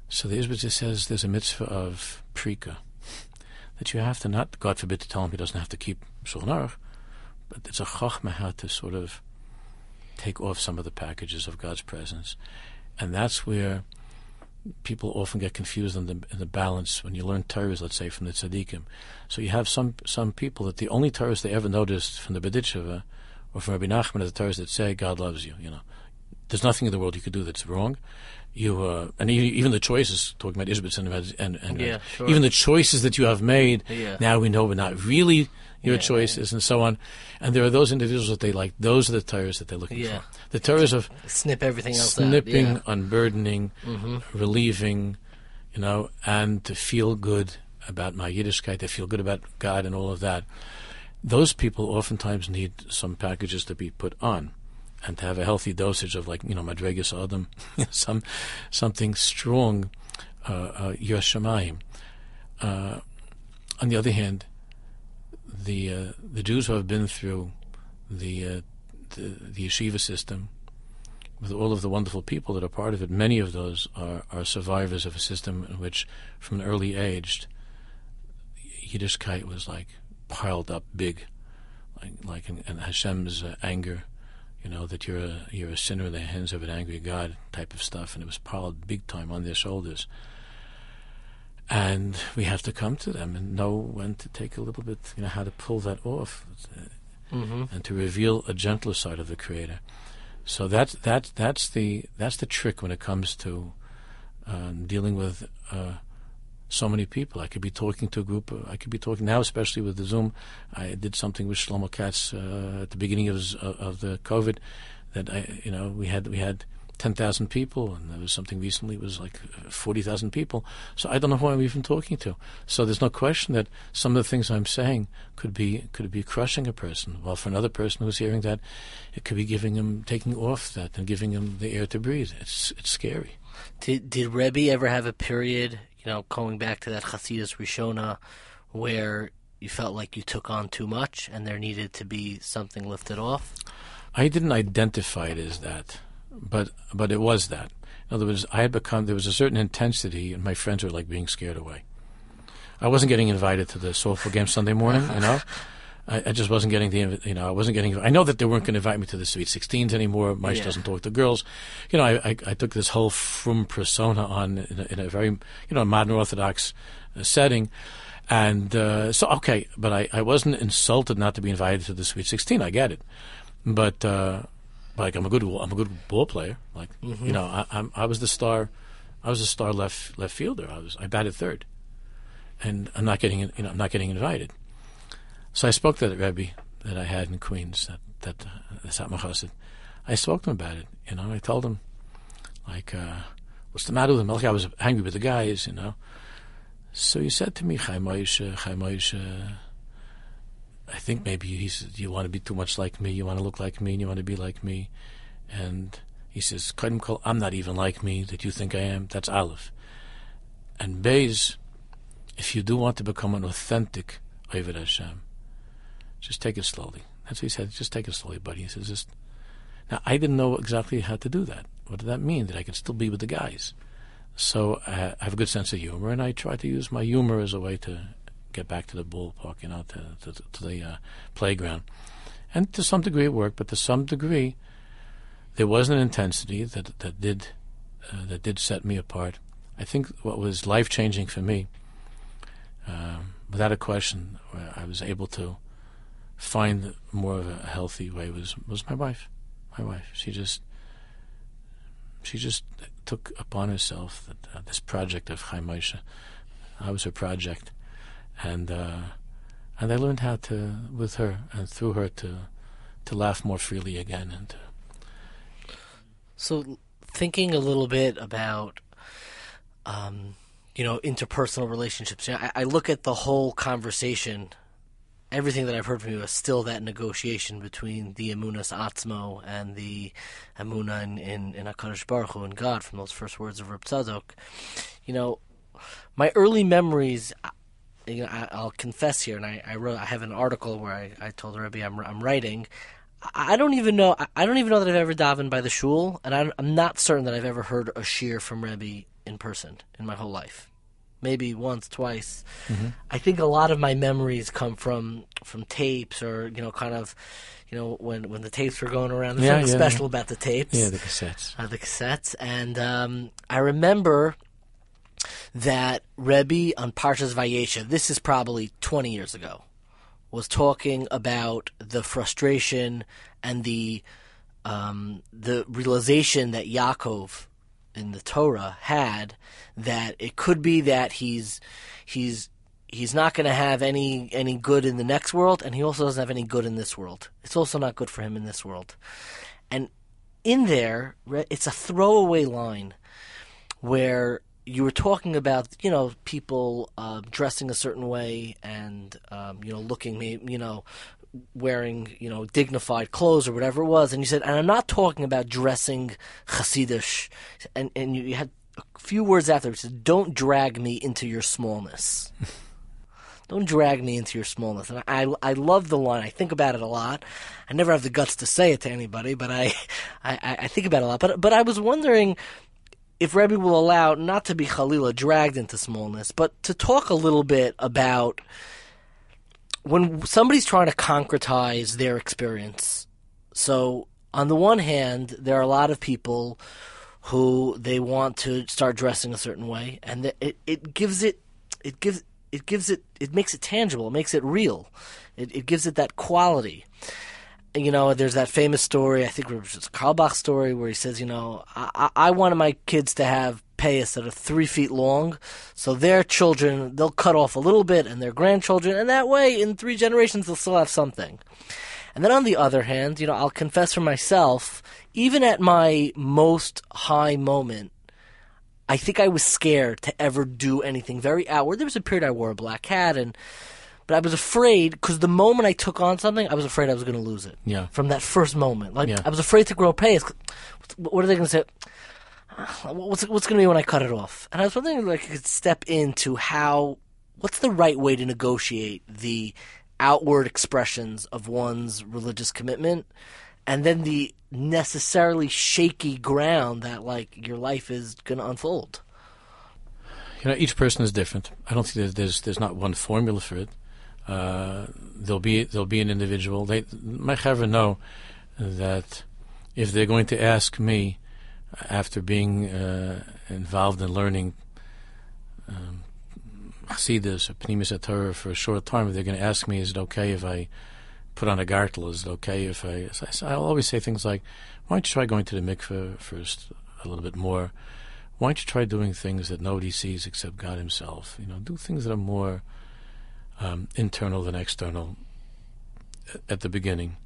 So the Izbitzer says there's a mitzvah of prika, that you have to not, God forbid, to tell him he doesn't have to keep Shulchan Aruch, but it's a chachma how to sort of take off some of the packages of God's presence. And that's where people often get confused in the, in the balance when you learn Torahs, let's say, from the tzaddikim. So you have some some people that the only Torahs they ever noticed from the Berditchever or from Rabbi Nachman are the Torahs that say God loves you. You know, there's nothing in the world you could do that's wrong. You uh, and even the choices, talking about Ishbitz and and, and yeah, uh, sure. even the choices that you have made, yeah. now we know were not really your yeah, choices, yeah. and so on. And there are those individuals that they like. Those are the Torahs that they're looking yeah. for. The Torahs of snip everything else snipping, out. Yeah. unburdening, mm-hmm. relieving, you know, and to feel good about my Yiddishkeit, to feel good about God and all of that. Those people oftentimes need some packages to be put on, and to have a healthy dosage of, like, you know, Madregas Adam, some something strong, uh, uh, Yiras Shamayim. Uh, on the other hand, the uh, the Jews who have been through the, uh, the the yeshiva system, with all of the wonderful people that are part of it, many of those are, are survivors of a system in which, from an early age, Yiddishkeit was like piled up big, like like in, in Hashem's uh, anger. You know, that you're a, you're a sinner in the hands of an angry God type of stuff, and it was piled big time on their shoulders. And we have to come to them and know when to take a little bit, you know, how to pull that off, uh, mm-hmm. and to reveal a gentler side of the Creator. So that's that's that's the that's the trick when it comes to um, dealing with uh, so many people. I could be talking to a group. Of, I could be talking now, especially with the Zoom. I did something with Shlomo Katz uh, at the beginning of his, uh, of the COVID. That I, you know, we had we had ten thousand people, and there was something recently it was like forty thousand people. So I don't know who I'm even talking to. So there's no question that some of the things I'm saying could be could be crushing a person. While for another person who's hearing that, it could be giving him taking off that and giving him the air to breathe. It's it's scary. Did did Rebbe ever have a period, you know, going back to that Chasidus Rishona, where you felt like you took on too much and there needed to be something lifted off? I didn't identify it as that, but but it was that. In other words, I had become, there was a certain intensity, and my friends were like being scared away. I wasn't getting invited to the softball game Sunday morning, you know. I, I just wasn't getting the, you know, I wasn't getting, I know that they weren't going to invite me to the Sweet sixteens anymore. Maish yeah. doesn't talk to girls. You know, I, I, I took this whole frum persona on in a, in a very, you know, modern Orthodox uh, setting. And uh, so, okay, but I, I wasn't insulted not to be invited to the Sweet sixteen. I get it. But, uh, like, I'm a good, I'm a good ball player. Like, mm-hmm. you know, I, I'm, I was the star, I was the star left left fielder. I was, I batted third, and I'm not getting, you know, I'm not getting invited. So I spoke to that Rebbe that I had in Queens, that that uh, Satmar Chassid. I spoke to him about it. You know, I told him, like, uh, what's the matter with him? Like, I was angry with the guys, you know. So he said to me, Chaim Moshe, Chaim Moshe, I think maybe he said, you want to be too much like me, you want to look like me, and you want to be like me. And he says, Kodem Kol, I'm not even like me, that you think I am. That's Aleph. And Beis, if you do want to become an authentic Oved Hashem, just take it slowly. That's what he said, just take it slowly, buddy. He says, just... Now, I didn't know exactly how to do that. What did that mean? That I could still be with the guys. So uh, I have a good sense of humor, and I try to use my humor as a way to get back to the ballpark, you know, to, to, to the uh, playground. And to some degree it worked, but to some degree there was an intensity that that did uh, that did set me apart. I think what was life-changing for me, um, without a question, where I was able to find more of a healthy way was, was my wife. My wife. She just she just took upon herself that, uh, this project of Chaim Moshe. I was her project. And uh, and I learned how to, with her and through her, to to laugh more freely again. And to so, thinking a little bit about, um, you know, interpersonal relationships. You know, I, I look at the whole conversation. Everything that I've heard from you is still that negotiation between the Emunas Atzmo and the Emunah in in, in HaKadosh Baruch Hu and God, from those first words of Reb Tzadok. You know, my early memories. You know, I, I'll confess here, and I, I wrote. I have an article where I, I told Rebbe I'm I'm writing. I, I don't even know. I, I don't even know that I've ever davened by the shul, and I, I'm not certain that I've ever heard a shir from Rebbe in person in my whole life. Maybe once, twice. Mm-hmm. I think a lot of my memories come from from tapes, or you know, kind of, you know, when when the tapes were going around. There's Yeah, something yeah, special yeah. about the tapes. Yeah, the cassettes. Uh, the cassettes, and um, I remember that Rebbe on Parshas Vayeshev, this is probably twenty years ago, was talking about the frustration and the um, the realization that Yaakov in the Torah had, that it could be that he's he's he's not going to have any any good in the next world, and he also doesn't have any good in this world. It's also not good for him in this world. And in there, it's a throwaway line where you were talking about, you know, people uh, dressing a certain way and, um, you know, looking, you know, wearing, you know, dignified clothes or whatever it was. And you said, and I'm not talking about dressing Hasidish. And, and you had a few words after. You said, don't drag me into your smallness. Don't drag me into your smallness. And I, I love the line. I think about it a lot. I never have the guts to say it to anybody, but I, I, I think about it a lot. But, but I was wondering if Rebbe will allow, not to be Chalila dragged into smallness, but to talk a little bit about when somebody's trying to concretize their experience. So on the one hand, there are a lot of people who they want to start dressing a certain way, and it, it gives it, it gives, it gives it, it makes it tangible, it makes it real, it, it gives it that quality. You know, there's that famous story, I think it was a Carlebach story, where he says, you know, I, I wanted my kids to have payas that are three feet long, so their children, they'll cut off a little bit, and their grandchildren, and that way, in three generations, they'll still have something. And then on the other hand, you know, I'll confess for myself, even at my most high moment, I think I was scared to ever do anything very outward. There was a period I wore a black hat, and but I was afraid, because the moment I took on something, I was afraid I was going to lose it. Yeah. From that first moment. Like, yeah. I was afraid to grow payas. What are they going to say? What's, what's going to be when I cut it off? And I was wondering if I could step into how, what's the right way to negotiate the outward expressions of one's religious commitment, and then the necessarily shaky ground that, like, your life is going to unfold. You know, each person is different. I don't think there's there's, there's not one formula for it. Uh, there'll be there'll be an individual. They, my chaver know that if they're going to ask me after being uh, involved in learning um, Chassidus or Pnimis Torah for a short time, if they're going to ask me, is it okay if I put on a gartel? Is it okay if I? So I'll always say things like, "Why don't you try going to the mikveh first a little bit more? Why don't you try doing things that nobody sees except God Himself? You know, do things that are more um, internal than external at the beginning."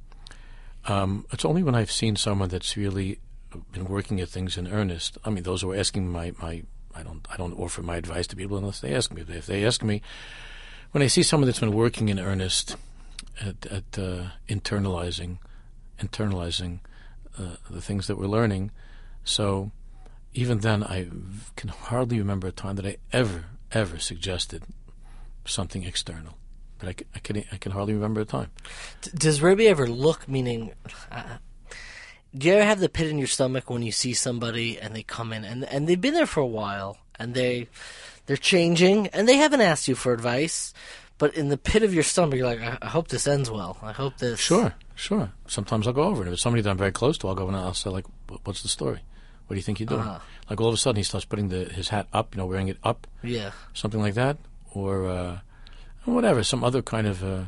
Um, it's only when I've seen someone that's really been working at things in earnest. I mean, those who are asking my, my I don't I don't offer my advice to people unless they ask me. If they ask me, when I see someone that's been working in earnest at, at uh, internalizing, internalizing uh, the things that we're learning, so even then I can hardly remember a time that I ever, ever suggested something external. But I, I, can, I can hardly remember a time. D- does Rebbe ever look, meaning, uh, do you ever have the pit in your stomach when you see somebody and they come in and and they've been there for a while and they, they're changing and they haven't asked you for advice, but in the pit of your stomach you're like, I, I hope this ends well. I hope this... Sure, sure. Sometimes I'll go over it. If it's somebody that I'm very close to, I'll go and I'll say, like, what's the story? What do you think you're doing? Uh-huh. Like all of a sudden he starts putting the, his hat up, you know, wearing it up. Yeah. Something like that. Or uh, whatever, some other kind of uh,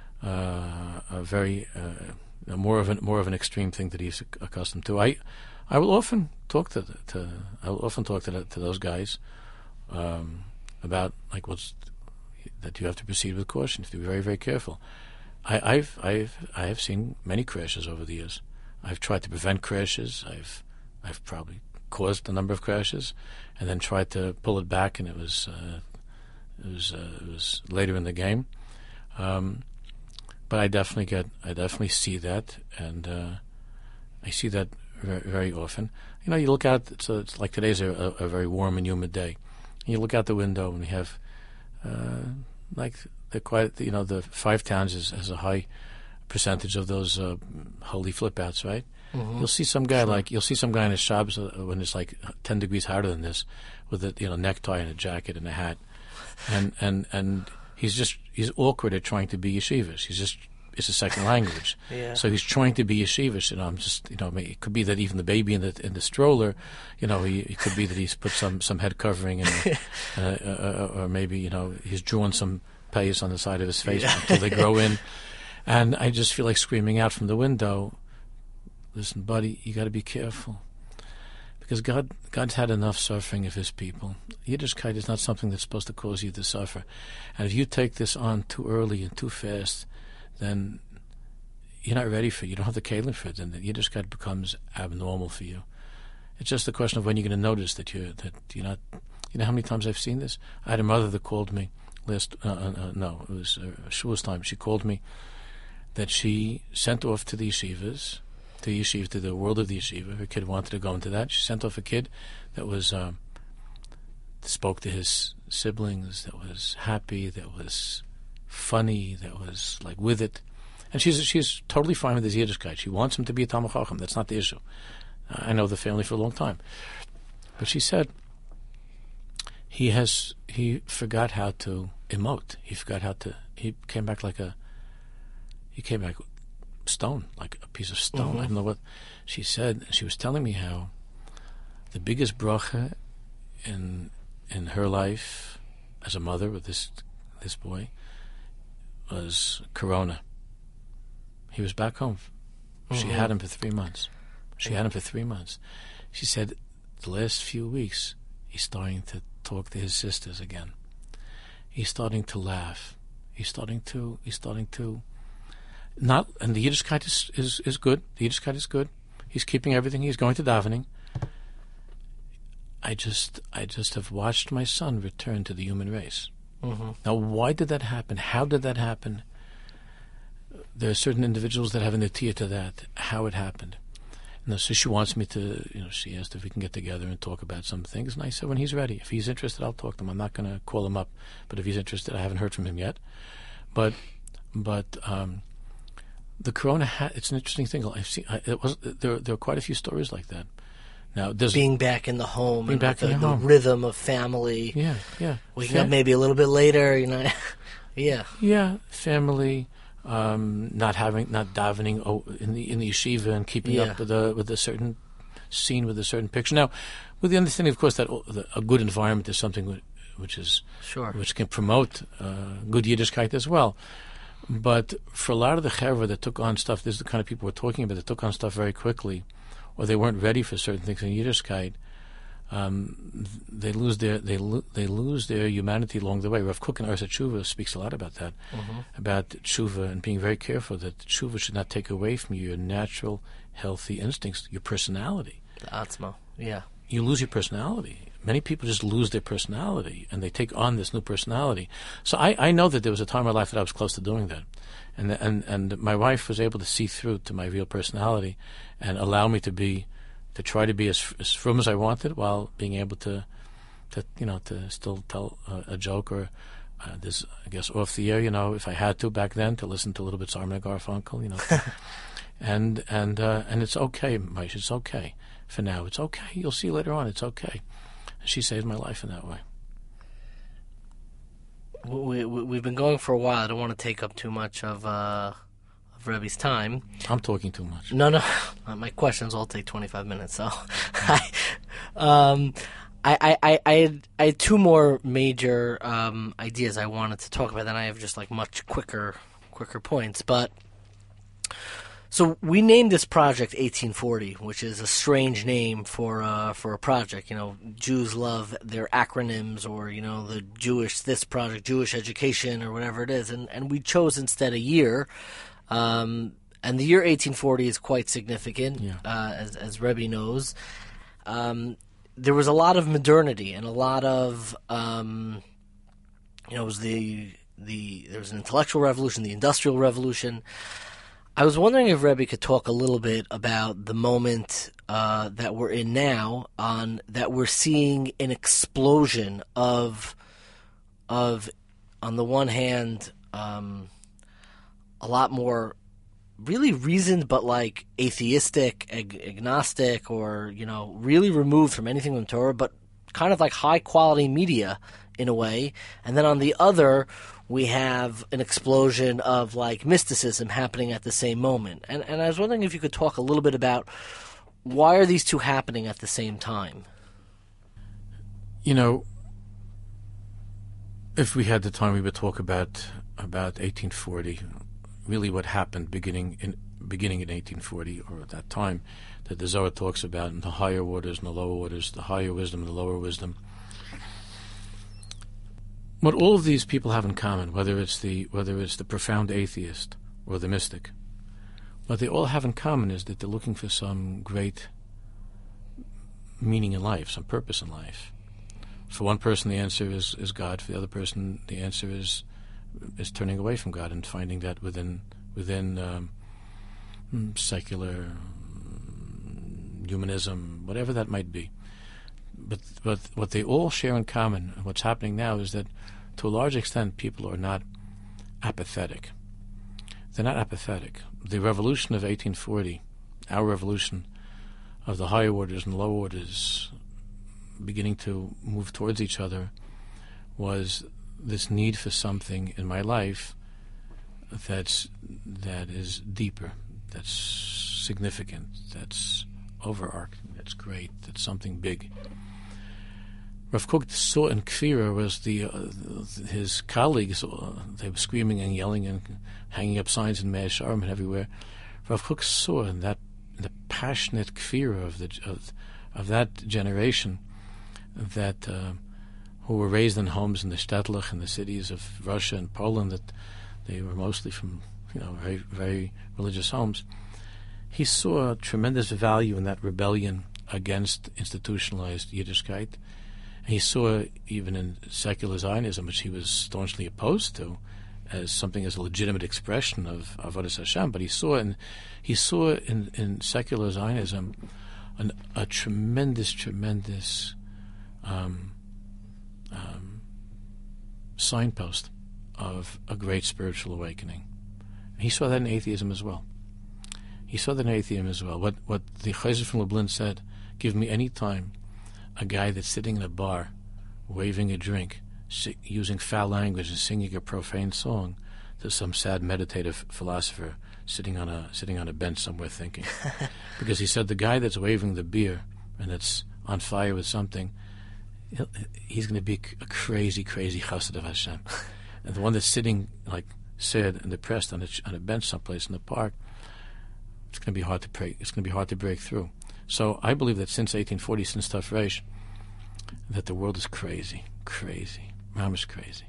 uh, a very uh, more of an more of an extreme thing that he's accustomed to. I I will often talk to to I will often talk to the, to those guys um, about like what's that you have to proceed with caution. You have to be very very careful. I, I've I've I have seen many crashes over the years. I've tried to prevent crashes. I've I've probably caused a number of crashes, and then tried to pull it back, and it was uh, it was uh, it was later in the game. Um, but I definitely get I definitely see that, and uh, I see that very, very often. You know, you look out. It's, a, it's like today's a, a, a very warm and humid day. And you look out the window, and we have uh, like the quite you know the Five Towns is, has a high percentage of those uh, holy flip outs, right? Mm-hmm. You'll see some guy sure. like you'll see some guy in his Shabbos uh, when it's like ten degrees hotter than this, with a you know necktie and a jacket and a hat, and and and he's just he's awkward at trying to be yeshivish. He's just it's a second language, yeah. so he's trying to be yeshivish. You know, I'm just you know it could be that even the baby in the in the stroller, you know, he, it could be that he's put some, some head covering and uh, uh, or maybe you know he's drawn some payas on the side of his face yeah. until they grow in, and I just feel like screaming out from the window. Listen, buddy, you got to be careful, because God, God's had enough suffering of His people. Yiddishkeit is not something that's supposed to cause you to suffer, and if you take this on too early and too fast, then you're not ready for it. You don't have the kalim for it, and the Yiddishkeit becomes abnormal for you. It's just a question of when you're going to notice that you're that you're not. You know how many times I've seen this? I had a mother that called me last. Uh, uh, no, it was uh, Shavuos time. She called me that she sent off to the yeshivas. To the yeshiva, to the world of the yeshiva. Her kid wanted to go into that. She sent off a kid that was um, spoke to his siblings, that was happy, that was funny, that was like with it. And she's she's totally fine with his Yiddishkeit. She wants him to be a Talmid Chacham. That's not the issue. Uh, I know the family for a long time. But she said he has he forgot how to emote. He forgot how to. He came back like a. He came back. Stone, like a piece of stone. Mm-hmm. I don't know what she said. She was telling me how the biggest bracha in in her life as a mother with this this boy was Corona. He was back home. Mm-hmm. She had him for three months. She had him for three months. She said the last few weeks he's starting to talk to his sisters again. He's starting to laugh. He's starting to. He's starting to. Not and the Yiddishkeit is, is, is good. The Yiddishkeit is good. He's keeping everything. He's going to davening. I just I just have watched my son return to the human race. Mm-hmm. Now, why did that happen? How did that happen? There are certain individuals that have an atiyah to that. How it happened. And so she wants me to. You know, she asked if we can get together and talk about some things. And I said, when he's ready, if he's interested, I'll talk to him. I'm not going to call him up, but if he's interested, I haven't heard from him yet. But but. Um, The Corona, ha- it's an interesting thing. I've seen. I, it was there. There are quite a few stories like that. Now, being back in the home, being and back the, in your the home. rhythm of family. Yeah, yeah. Waking Fam- up maybe a little bit later, you know. yeah, yeah. Family, um, not having, not davening oh, in the in the yeshiva and keeping yeah. up with a with a certain scene, with a certain picture. Now, with the understanding, of course, that a good environment is something which is sure, which can promote uh, good Yiddishkeit as well. But for a lot of the chevra that took on stuff, this is the kind of people we're talking about that took on stuff very quickly, or they weren't ready for certain things in Yiddishkeit. Um, they lose their they lo- they lose their humanity along the way. Rav Kook in Arsa Tshuva speaks a lot about that, mm-hmm. about tshuva and being very careful that tshuva should not take away from you your natural, healthy instincts, your personality. The atzma, yeah. You lose your personality. Many people just lose their personality, and they take on this new personality. So I, I know that there was a time in my life that I was close to doing that. And and and my wife was able to see through to my real personality and allow me to be, to try to be as as frum as I wanted while being able to, to you know, to still tell a, a joke or uh, this, I guess, off the air, you know, if I had to back then, to listen to a little bit Simon and Garfunkel, you know. and and uh, and it's okay, Maish, it's okay for now. It's okay. You'll see later on. It's okay. She saved my life in that way. We, we, we've been going for a while. I don't want to take up too much of uh, of Rebbe's time. I'm talking too much. No, no. My questions all take twenty-five minutes. So, I, um, I, I, I, had, I had two more major um, ideas I wanted to talk about. Then I have just like much quicker, quicker points. But so we named this project eighteen forty, which is a strange name for uh, for a project. You know, Jews love their acronyms, or you know, the Jewish this project, Jewish education, or whatever it is. And and we chose instead a year, um, and the year eighteen forty is quite significant, yeah. uh, as as Rebbe knows. Um, there was a lot of modernity and a lot of um, you know, it was the the there was an intellectual revolution, the industrial revolution. I was wondering if Rebbe could talk a little bit about the moment uh, that we're in now, on that we're seeing an explosion of, of, on the one hand, um, a lot more really reasoned but like atheistic, ag- agnostic, or, you know, really removed from anything from Torah, but kind of like high quality media in a way. And then on the other, we have an explosion of like mysticism happening at the same moment. And and I was wondering if you could talk a little bit about why are these two happening at the same time? You know, if we had the time, we would talk about about eighteen forty, really what happened beginning in beginning in eighteen forty, or at that time, that the Zohar talks about in the higher waters and the lower waters, the higher wisdom and the lower wisdom. What all of these people have in common, whether it's the whether it's the profound atheist or the mystic, what they all have in common is that they're looking for some great meaning in life, some purpose in life. For one person, the answer is, is God. For the other person, the answer is is turning away from God and finding that within within um, secular humanism, whatever that might be. But but what they all share in common, and what's happening now, is that to a large extent people are not apathetic. They're not apathetic. The revolution of eighteen forty, our revolution of the higher orders and lower orders beginning to move towards each other, was this need for something in my life that's that is deeper, that's significant, that's overarching, that's great, that's something big. Rav Kook saw in Kfira was the uh, his colleagues, uh, they were screaming and yelling and hanging up signs in Mea Shearim and everywhere. Rav Kook saw in that in the passionate Kfira of the of, of that generation that uh, who were raised in homes in the shtetlich in the cities of Russia and Poland, that they were mostly from, you know, very very religious homes. He saw tremendous value in that rebellion against institutionalized Yiddishkeit. He saw, even in secular Zionism, which he was staunchly opposed to, as something as a legitimate expression of Avodas Hashem. But he saw in he saw in, in secular Zionism an, a tremendous, tremendous um, um, signpost of a great spiritual awakening. And he saw that in atheism as well. He saw that in atheism as well. What what the Chayzer from Lublin said: "Give me any time a guy that's sitting in a bar, waving a drink, si- using foul language and singing a profane song, to some sad meditative philosopher sitting on a sitting on a bench somewhere thinking." Because he said the guy that's waving the beer and that's on fire with something, he's going to be a crazy, crazy chassid of Hashem. And the one that's sitting like sad and depressed on a, on a bench someplace in the park, it's going to be hard to break. It's going to be hard to break through. So I believe that since eighteen forty, since Taf Reish, that the world is crazy, crazy, mamish crazy.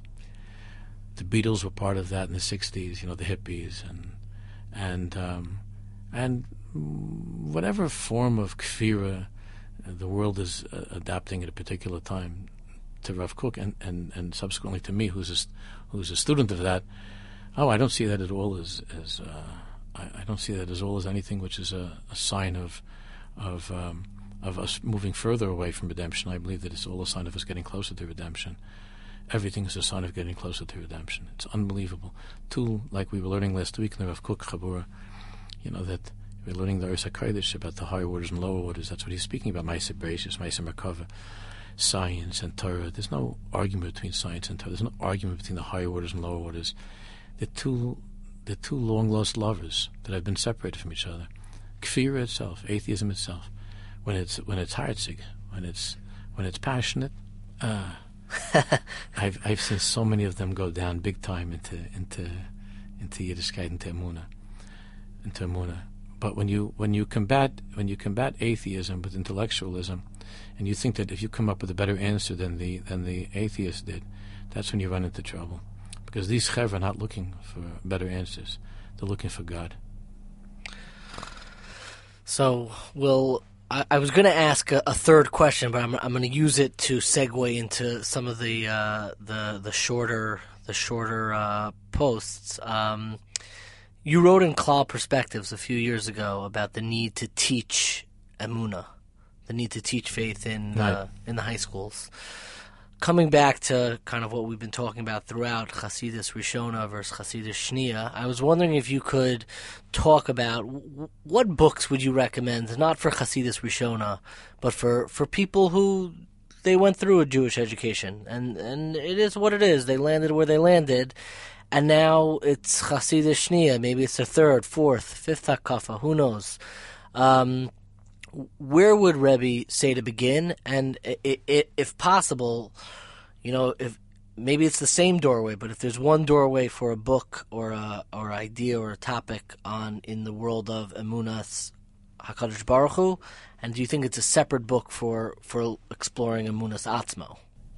The Beatles were part of that in the sixties, you know, the hippies, and and um, and whatever form of kfira the world is uh, adapting at a particular time to Rav Kook and, and, and subsequently to me, who's a, who's a student of that. Oh, I don't see that at all as as uh, I, I don't see that at all as anything which is a, a sign of. of um, of us moving further away from redemption. I believe that it's all a sign of us getting closer to redemption. Everything is a sign of getting closer to redemption. It's unbelievable. Too, like we were learning last week in the Rav Kook Chabura, you know, that we're learning the Oros HaKodesh about the higher orders and lower orders. That's what he's speaking about. Ma'aseh Bereishis, Ma'aseh Merkava, science and Torah. There's no argument between science and Torah. There's no argument between the higher orders and lower orders. They're two, they're two long-lost lovers that have been separated from each other. Kfira itself, atheism itself, when it's when it's heartzig, when it's when it's passionate, uh, I've I've seen so many of them go down big time into into into Yiddishkeit, into Emunah, into Emunah. But when you when you combat when you combat atheism with intellectualism, and you think that if you come up with a better answer than the than the atheist did, that's when you run into trouble, because these chevra are not looking for better answers; they're looking for God. So, we'll, I, I was going to ask a, a third question, but I'm, I'm going to use it to segue into some of the uh, the the shorter the shorter uh, posts. Um, you wrote in Klal Perspectives a few years ago about the need to teach Emunah, the need to teach faith in right. uh, in the high schools. coming back to kind of what we've been talking about throughout, Chassidus Rishona versus Chassidus Shnia, I was wondering if you could talk about w- what books would you recommend, not for Chassidus Rishona, but for, for people who they went through a Jewish education, and, and it is what it is. They landed where they landed, and now it's Chassidus Shnia. Maybe it's their third, fourth, fifth hakafa. Who knows? Um, where would Rebbe say to begin? And it, it, if possible, you know, if maybe it's the same doorway, but if there's one doorway for a book or a or idea or a topic on in the world of Emunas HaKadosh Baruch Hu, and do you think it's a separate book for, for exploring Emunas Atzmo?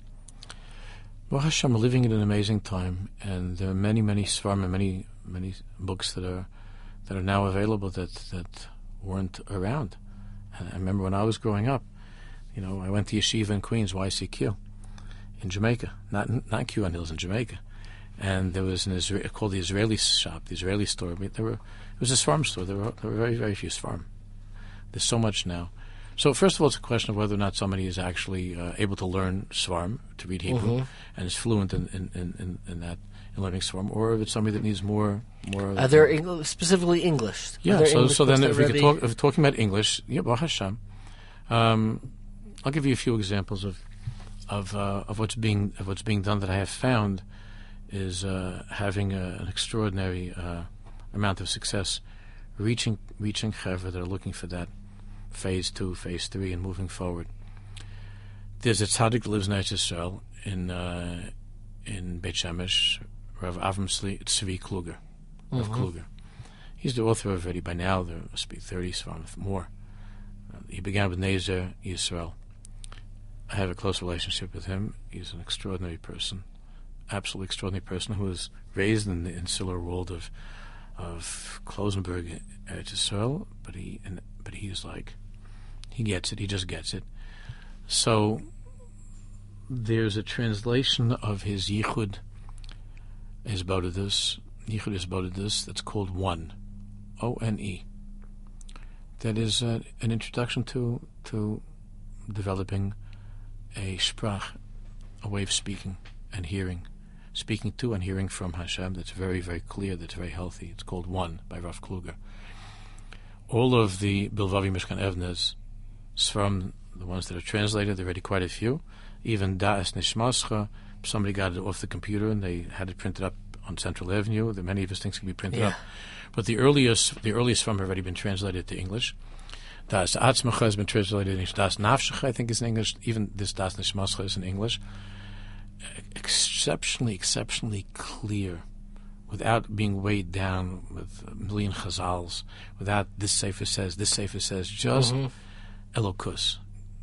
Well, Hashem, we're living in an amazing time, and there are many, many svarim and many, many books that are that are now available that that weren't around. And I remember when I was growing up, you know, I went to yeshiva in Queens, Y C Q, in Jamaica, not not Q on Hills, in Jamaica, and there was an Israeli, called the Israeli shop, the Israeli store. I mean, there were it was a svarim store. There were there were very very few svarim. There's so much now. So first of all, it's a question of whether or not somebody is actually uh, able to learn Svarim, to read Hebrew, mm-hmm. and is fluent in, in, in, in that, in learning Svarim, or if it's somebody that needs more... more Are there Eng- specifically English? Yeah, so, English so then if we Rebbe? could talk, if we're talking about English, yeah, Baruch Hashem, um, I'll give you a few examples of of uh, of what's being of what's being done that I have found is uh, having a, an extraordinary uh, amount of success, reaching reaching Chaver that are looking for that phase two, phase three, and moving forward. There's a tzaddik that lives in Eretz Yisrael in uh, in Beit Shemesh, Rav Avram Tzvi Kluger. Rav mm-hmm. Kluger. He's the author of already by now. There must be thirty, so more. Uh, he began with Nezer Yisrael. I have a close relationship with him. He's an extraordinary person, absolutely extraordinary person who was raised in the insular world of of Klosenberg, Eretz Yisrael, but he and, but he's like. He gets it. He just gets it. So there's a translation of his Yichud, his Bodidus, Yichud his Bodidus, that's called One, O N E. That is uh, an introduction to to developing a sprach, a way of speaking and hearing, speaking to and hearing from Hashem. That's very, very clear. That's very healthy. It's called One by Rav Kluger. All of the Bilvavi Mishkan Evnes, from the ones that are translated, there are already quite a few. Even Da'as Nishmascha, somebody got it off the computer and they had it printed up on Central Avenue. The, many of his things can be printed yeah. up. But the earliest the earliest from have already been translated to English. Da'as Atzmacha has been translated in English. Da'as Nafshecha, I think, is in English. Even this Da'as Nishmascha is in English. Exceptionally, exceptionally clear, without being weighed down with a million chazals, without this sefer says, this sefer says, just... Mm-hmm. Elokus,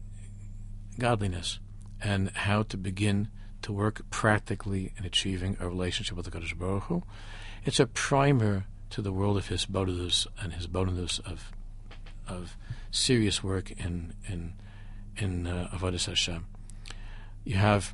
godliness, and how to begin to work practically in achieving a relationship with the Kadosh Baruch Hu. It's a primer to the world of his bodhus and his bodhus of of serious work in in in uh, Avodas Hashem. You have,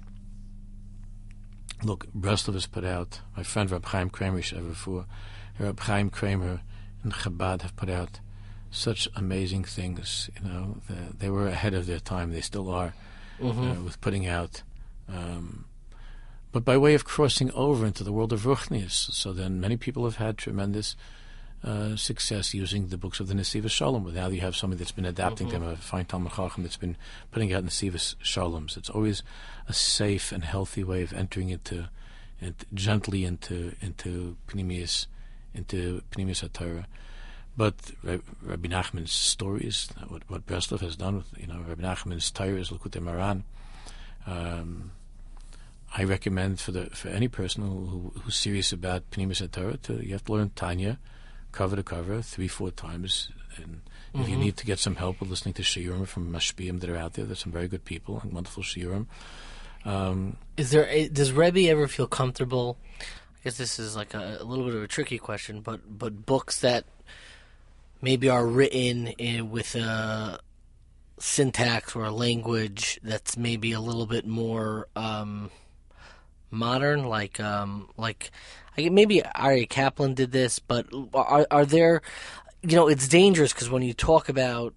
look, Breslov has put out, my friend Reb Chaim Kramer, Reb Chaim Kramer and Chabad have put out such amazing things, you know. The, they were ahead of their time. They still are, mm-hmm. uh, with putting out. Um, but by way of crossing over into the world of Ruchnius, so then many people have had tremendous uh, success using the books of the Nesiva Shalom. Now you have somebody that's been adapting mm-hmm. them, a fine Talmud Chacham that's been putting out Nesiva Shaloms. It's always a safe and healthy way of entering into, into gently into into Pnimius, into Pnimius HaTorah. But Rabbi Nachman's stories, what, what Breslov has done with, you know, Rabbi Nachman's Torahs, Likutei Moharan, um, I recommend for the for any person who, who who's serious about Pnimius HaTorah, to you have to learn Tanya, cover to cover, three, four times. And mm-hmm. if you need to get some help with listening to shiurim from mashpiyim that are out there, there's some very good people and wonderful shiurim. Um, Is there a, does Rebbe ever feel comfortable? I guess this is like a, a little bit of a tricky question, but but books that maybe are written in, with a syntax or a language that's maybe a little bit more um, modern, like um, like I, maybe Aryeh Kaplan did this, but are are there, you know, it's dangerous because when you talk about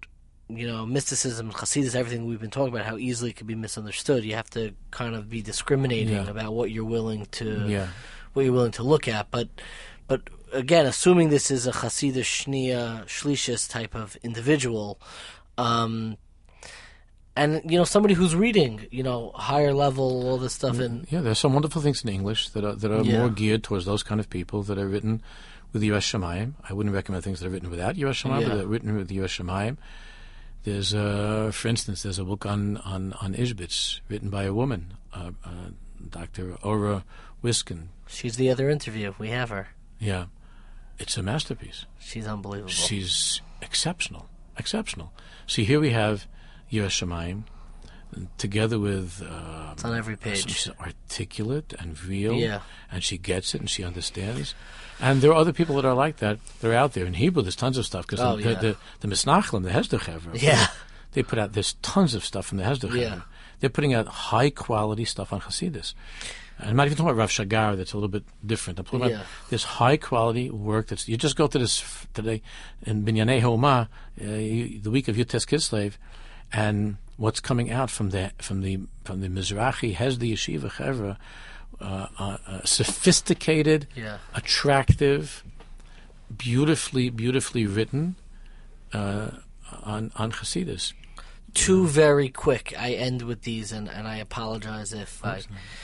you know, mysticism, Hasidus, everything we've been talking about, how easily it can be misunderstood. You have to kind of be discriminating Yeah. about what you're willing to, Yeah. what you're willing to look at. But, but again, assuming this is a Hasidus Shnia Shlishis type of individual, um, and you know, somebody who's reading, you know, higher level, all this stuff, and Yeah, there's some wonderful things in English that are that are Yeah. more geared towards those kind of people that are written with Yiras Shamayim. I wouldn't recommend things that are written without Yiras Shamayim, Yeah. but that are written with Yiras Shamayim. There's, uh, for instance, there's a book on on on Ishbitz written by a woman, uh, uh, Doctor Ora Wiskin. she's the other interview. We have her. Yeah, it's a masterpiece. She's unbelievable. She's exceptional, exceptional. See, here we have Yiras Shamayim together with. Uh, It's on every page. She's articulate and real, Yeah. and she gets it and she understands. And there are other people that are like that. They're out there in Hebrew. There's tons of stuff because Oh, the, yeah. the the Misnachlim, the Hesder Chevra, Yeah. they put out. There's tons of stuff from the Hesder Chevra. Yeah. They're putting out high quality stuff on Hasidus. And I'm not even talking about Rav Shagar. That's a little bit different. I'm talking Yeah. about this high quality work. That's you just go to this f- today in Binyanei Homa, uh, you- the week of Yutes Kislev, and what's coming out from the from the from the Mizrahi Hesder Yeshiva Chevra, uh, uh, uh, sophisticated, Yeah. attractive, beautifully beautifully written uh, on on Hasidus. Two very quick. I end with these, and, and I apologize if I.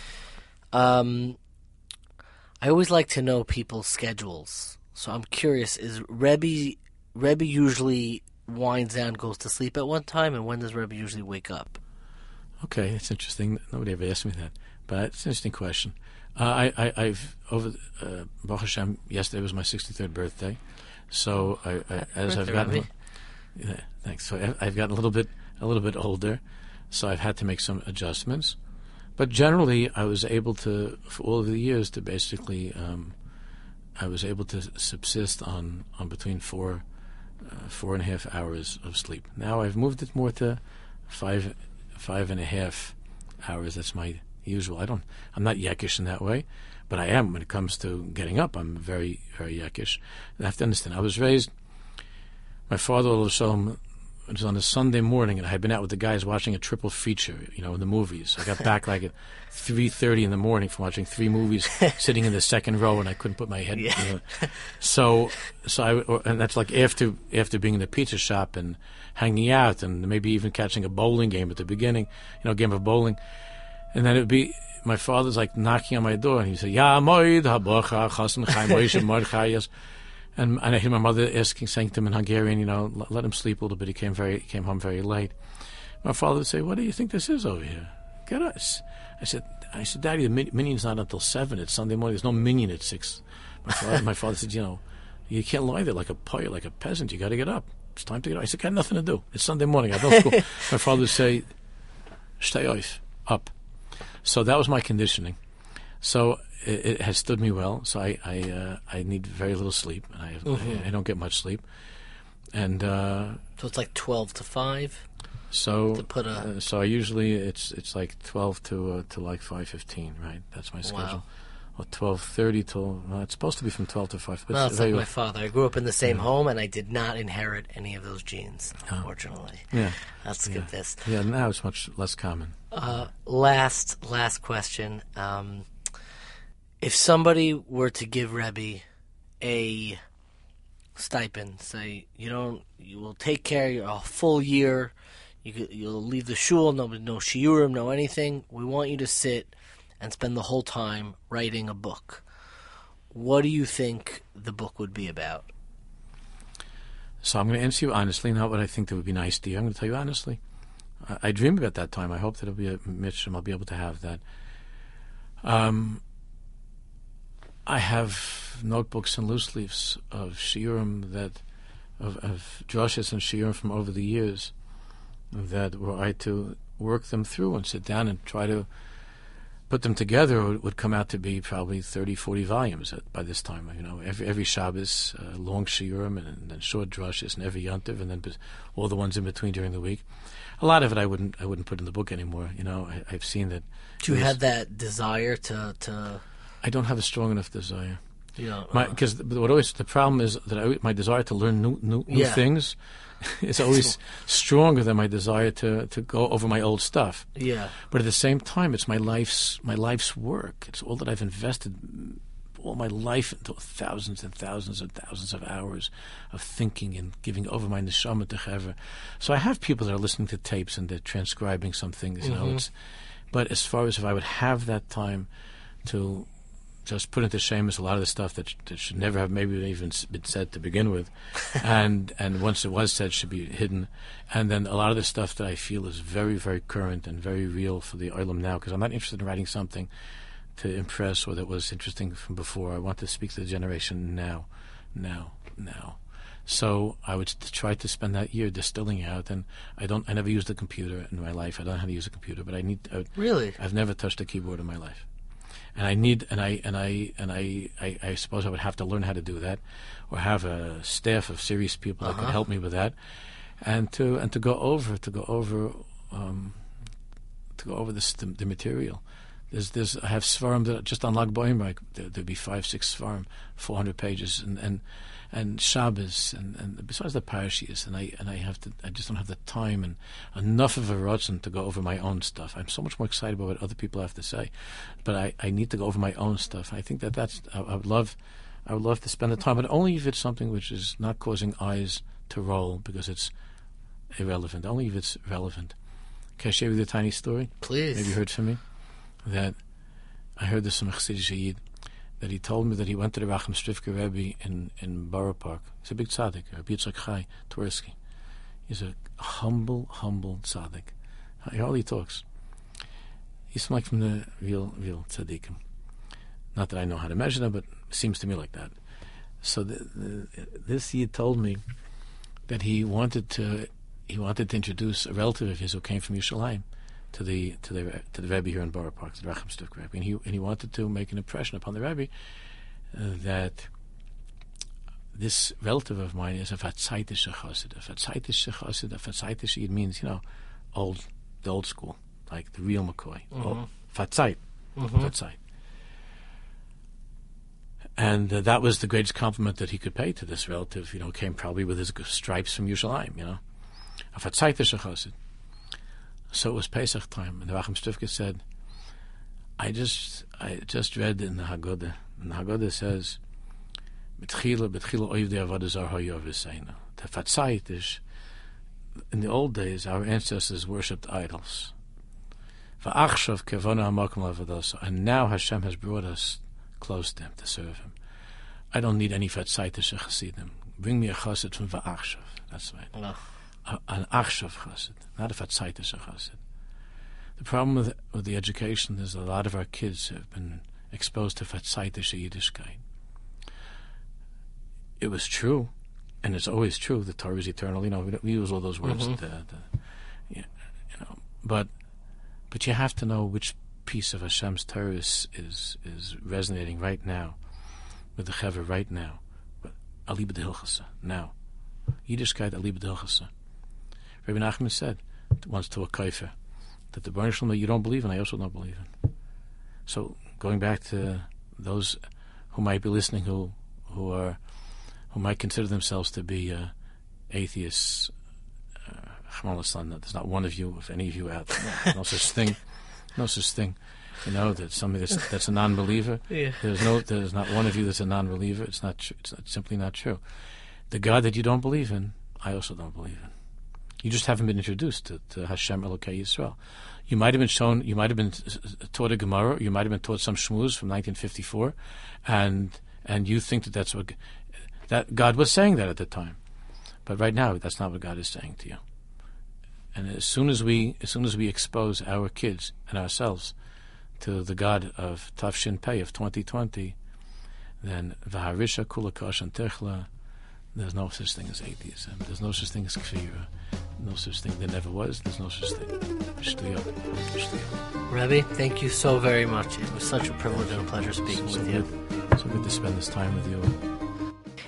Um, I always like to know people's schedules, so I'm curious: is Rebbe Rebbe usually winds down, goes to sleep at one time, and when does Rebbe usually wake up? Okay, that's interesting. Nobody ever asked me that, but it's an interesting question. Uh, I, I, I've over uh, Baruch Hashem. Yesterday was my sixty-third birthday, so I, I, as I've birthday, gotten, Rebbe. yeah, thanks. So I, I've gotten a little bit, a little bit older, so I've had to make some adjustments. But generally, I was able to, for all of the years, to basically, um, I was able to subsist on, on between four, uh, four and a half hours of sleep. Now I've moved it more to five, five and a half hours. That's my usual. I don't, I'm not yekish in that way, but I am when it comes to getting up. I'm very, very yekish. I have to understand. I was raised. My father, Olav Shalom, it was on a Sunday morning, and I had been out with the guys watching a triple feature, you know, in the movies. I got back like at three thirty in the morning from watching three movies, sitting in the second row, and I couldn't put my head. Yeah. You know. So, so I, and that's like after after being in the pizza shop and hanging out, and maybe even catching a bowling game at the beginning, you know, a game of bowling, and then it'd be my father's like knocking on my door, and he'd say, "Ya moed habocha chasen chaim Moshe Mordechai." Yes. And, and I hear my mother asking, saying to him in Hungarian, you know, let, let him sleep a little bit. He came very, he came home very late. My father would say, "What do you think this is over here? Get us." I said, "I said, Daddy, the min- minion's not until seven. It's Sunday morning. There's no minion at six." My father, my father said, "You know, you can't lie there like a poet, like a peasant. You got to get up. It's time to get up." I said, "Got nothing to do. It's Sunday morning. I have no school." My father would say, "Stay off, up." So that was my conditioning. So it, it has stood me well. So I I, uh, I need very little sleep, and I, have, Mhm. I I don't get much sleep, and uh, So it's like twelve to five. so To put a- uh, so I usually it's it's like twelve to uh, to like five fifteen, right? That's my schedule. Wow. Or twelve thirty till well, it's supposed to be from twelve to five. But Well, it's it's like very- my father. I grew up in the same home, and I did not inherit any of those genes, unfortunately. yeah, Let's yeah. get this. yeah. Now it's much less common. Uh, last, last question. Um, if somebody were to give Rebbe a stipend, say you don't, you will take care of you a full year. You could, you'll leave the shul, no, no shiurim, no anything. We want you to sit and spend the whole time writing a book. What do you think the book would be about? So I'm going to answer you honestly, not what I think that would be nice to you. I'm going to tell you honestly. I, I dream about that time. I hope that it'll be a Mitch, and I'll be able to have that. Um, I have notebooks and loose leaves of shiurim that, of, of drushes and shiurim from over the years, that were I to work them through and sit down and try to put them together, it would come out to be probably thirty, forty volumes at, by this time. You know, every every Shabbos, uh, long shiurim, and, and then short drushes, and every yontiv, and then bes- all the ones in between during the week. A lot of it I wouldn't I wouldn't put in the book anymore. You know, I, I've seen that. Do you there's- have that desire to, to I don't have a strong enough desire. Yeah. Because uh, what always the problem is that I, my desire to learn new new, new Yeah. things is always stronger than my desire to, to go over my old stuff. Yeah. But at the same time, it's my life's my life's work. It's all that I've invested all my life into thousands and thousands and thousands of hours of thinking and giving over my neshama to Chevra. So I have people that are listening to tapes and they're transcribing some things. You know, Mm-hmm. it's. But as far as if I would have that time to just put into shame is a lot of the stuff that, that should never have maybe even been said to begin with, and and once it was said should be hidden, and then a lot of the stuff that I feel is very very current and very real for the Olam now, because I'm not interested in writing something to impress or that was interesting from before. I want to speak to the generation now, now, now. So I would try to spend that year distilling out, and I don't. I never used a computer in my life. I don't know how to use a computer, but I need. I would, Really? I've never touched a keyboard in my life. And I need, and I, and I, and I, I, I suppose I would have to learn how to do that, or have a staff of serious people Uh-huh. that could help me with that, and to and to go over, to go over, um, to go over this the, the material. There's, there's, I have svarim that just on Lag BaOmer, there, there'd be five, six svarim, four hundred pages, and and and Shabbos, and, and besides the parashiyos, and I and I have to, I just don't have the time and enough of a rotzen to go over my own stuff. I'm so much more excited about what other people have to say, but I, I need to go over my own stuff. I think that that's, I, I would love, I would love to spend the time, but only if it's something which is not causing eyes to roll because it's irrelevant. Only if it's relevant. Can I share with you a tiny story? Please. Maybe you heard from me that I heard this from a Chassidish Yid, that he told me that he went to the Racham Strivka Rebbe in, in Borough Park. He's a big tzaddik, Rabbi Yitzchak Chai Twersky. He's a humble, humble tzaddik. He hardly talks. He's like from the real, real tzaddikim. Not that I know how to measure them, but it seems to me like that. So the, the, this Yid told me that he wanted to he wanted to introduce a relative of his who came from Yerushalayim to the to the to the Rebbe here in Borough Park, to the Racham Strivka Rebbe, and he and he wanted to make an impression upon the Rebbe uh, that this relative of mine is a Vatzaitische Chassid. A Vatzaitische Chassid, a Vatzaitische, it means, you know, old, the old school, like the real McCoy. Mm-hmm. Vatzait, Mm-hmm. Vatzait. And uh, that was the greatest compliment that he could pay to this relative. You know, came probably with his stripes from Yerushalayim. You know, a Vatzaitische Chassid. So it was Pesach time, and the Racham Strivka said, I just I just read in the Haggadah, and the Haggadah says, B'tchila, b'tchila oivdei avodah zarah hayu v'seina. The Vatzait is, in the old days, our ancestors worshipped idols. V'achshav kevona hamakom l'avodas, and now Hashem has brought us close to Him to serve Him. I don't need any Vatzaitische Chassidim. Bring me a Chassid from V'achshav. That's right. No. A, an Achshav Chassid, not a Vatzaitische Chassid. The problem with, with the education is a lot of our kids have been exposed to Vatzaitische Yiddishkeit. It was true, and it's always true. The Torah is eternal. You know, we, don't, we use all those words. Mm-hmm. The, the, you know, but but you have to know which piece of Hashem's Torah is is, is resonating right now with the Chevra right now. But Ali b'dehilchasa now, Yiddishkeit Ali b'dehilchasa. Rabbi Nachman said once to a kaifer that the Baruch Shalom you don't believe in, I also don't believe in. So going back to those who might be listening, who who are who might consider themselves to be uh, atheists, uh, there's not one of you, if any of you out there, no such thing, no such thing. You know that somebody that's, that's a non-believer. Yeah. There's no, there's not one of you that's a non-believer. It's not. Tr- it's not, simply not true. The God that you don't believe in, I also don't believe in. You just haven't been introduced to, to Hashem Elokei Yisrael. You might have been shown, you might have been taught a Gemara, you might have been taught some shmuz from nineteen fifty-four, and and you think that that's what that God was saying that at the time, but right now that's not what God is saying to you. And as soon as we, as soon as we expose our kids and ourselves to the God of Tafshin Pei of twenty twenty, then V'harisha Kula Kashan Techla. There's no such thing as atheism. There's no such thing as kfira. No such thing. There never was. There's no such thing. Shtuyot. Shtuyot. Rebbe, thank you so very much. It was such a privilege and a pleasure speaking so with good. you. So good to spend this time with you.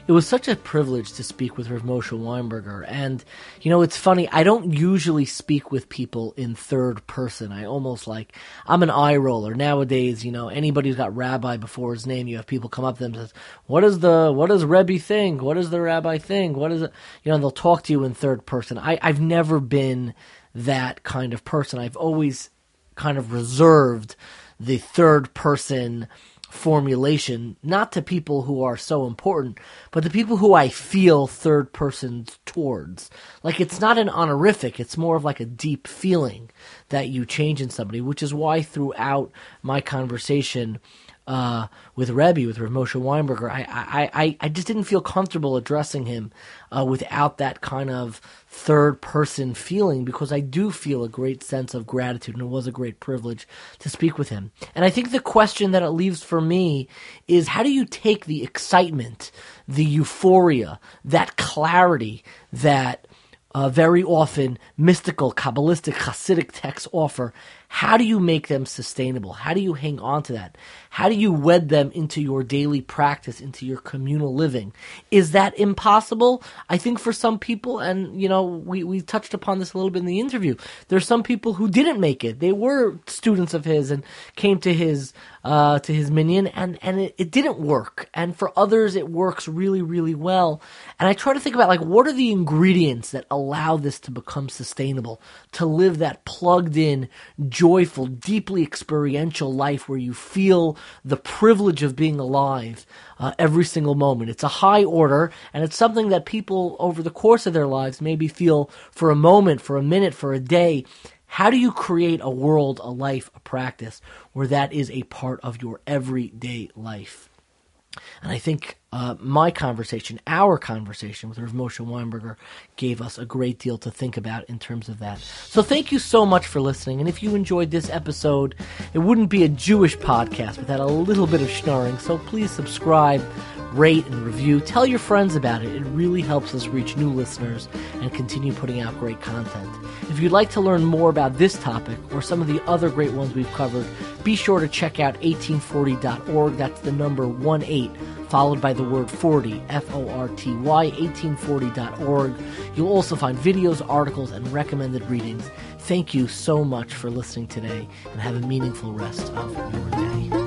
It was such a privilege to speak with Rav Moshe Weinberger. And, you know, it's funny, I don't usually speak with people in third person. I almost like, I'm an eye roller. Nowadays, you know, anybody who's got rabbi before his name, you have people come up to them and says, what is the, what does Rebbe think? What does the rabbi think? What is it? You know, they'll talk to you in third person. I, I've never been that kind of person. I've always kind of reserved the third person formulation, not to people who are so important, but the people who I feel third persons towards. Like, it's not an honorific, it's more of like a deep feeling that you change in somebody, which is why throughout my conversation uh, with Rebbe, with Rav Moshe Weinberger, I, I, I, I just didn't feel comfortable addressing him uh, without that kind of third-person feeling, because I do feel a great sense of gratitude, and it was a great privilege to speak with him. And I think the question that it leaves for me is, how do you take the excitement, the euphoria, that clarity that uh, very often mystical, Kabbalistic, Hasidic texts offer? How do you make them sustainable? How do you hang on to that? How do you wed them into your daily practice, into your communal living? Is that impossible? I think for some people, and you know, we, we touched upon this a little bit in the interview, there's some people who didn't make it. They were students of his and came to his uh, to his minyan, and, and it, it didn't work. And for others, it works really, really well. And I try to think about, like, what are the ingredients that allow this to become sustainable, to live that plugged-in, joyful, deeply experiential life where you feel the privilege of being alive uh, every single moment. It's a high order, and it's something that people over the course of their lives maybe feel for a moment, for a minute, for a day. How do you create a world, a life, a practice where that is a part of your everyday life? And I think uh, my conversation, our conversation with Rav Moshe Weinberger gave us a great deal to think about in terms of that. So thank you so much for listening. And if you enjoyed this episode, it wouldn't be a Jewish podcast without a little bit of schnorring. So please subscribe, rate, and review. Tell your friends about it. It really helps us reach new listeners and continue putting out great content. If you'd like to learn more about this topic or some of the other great ones we've covered, be sure to check out eighteen forty dot org. That's the number one eight, followed by the word forty, F O R T Y, eighteen forty dot org. You'll also find videos, articles, and recommended readings. Thank you so much for listening today, and have a meaningful rest of your day.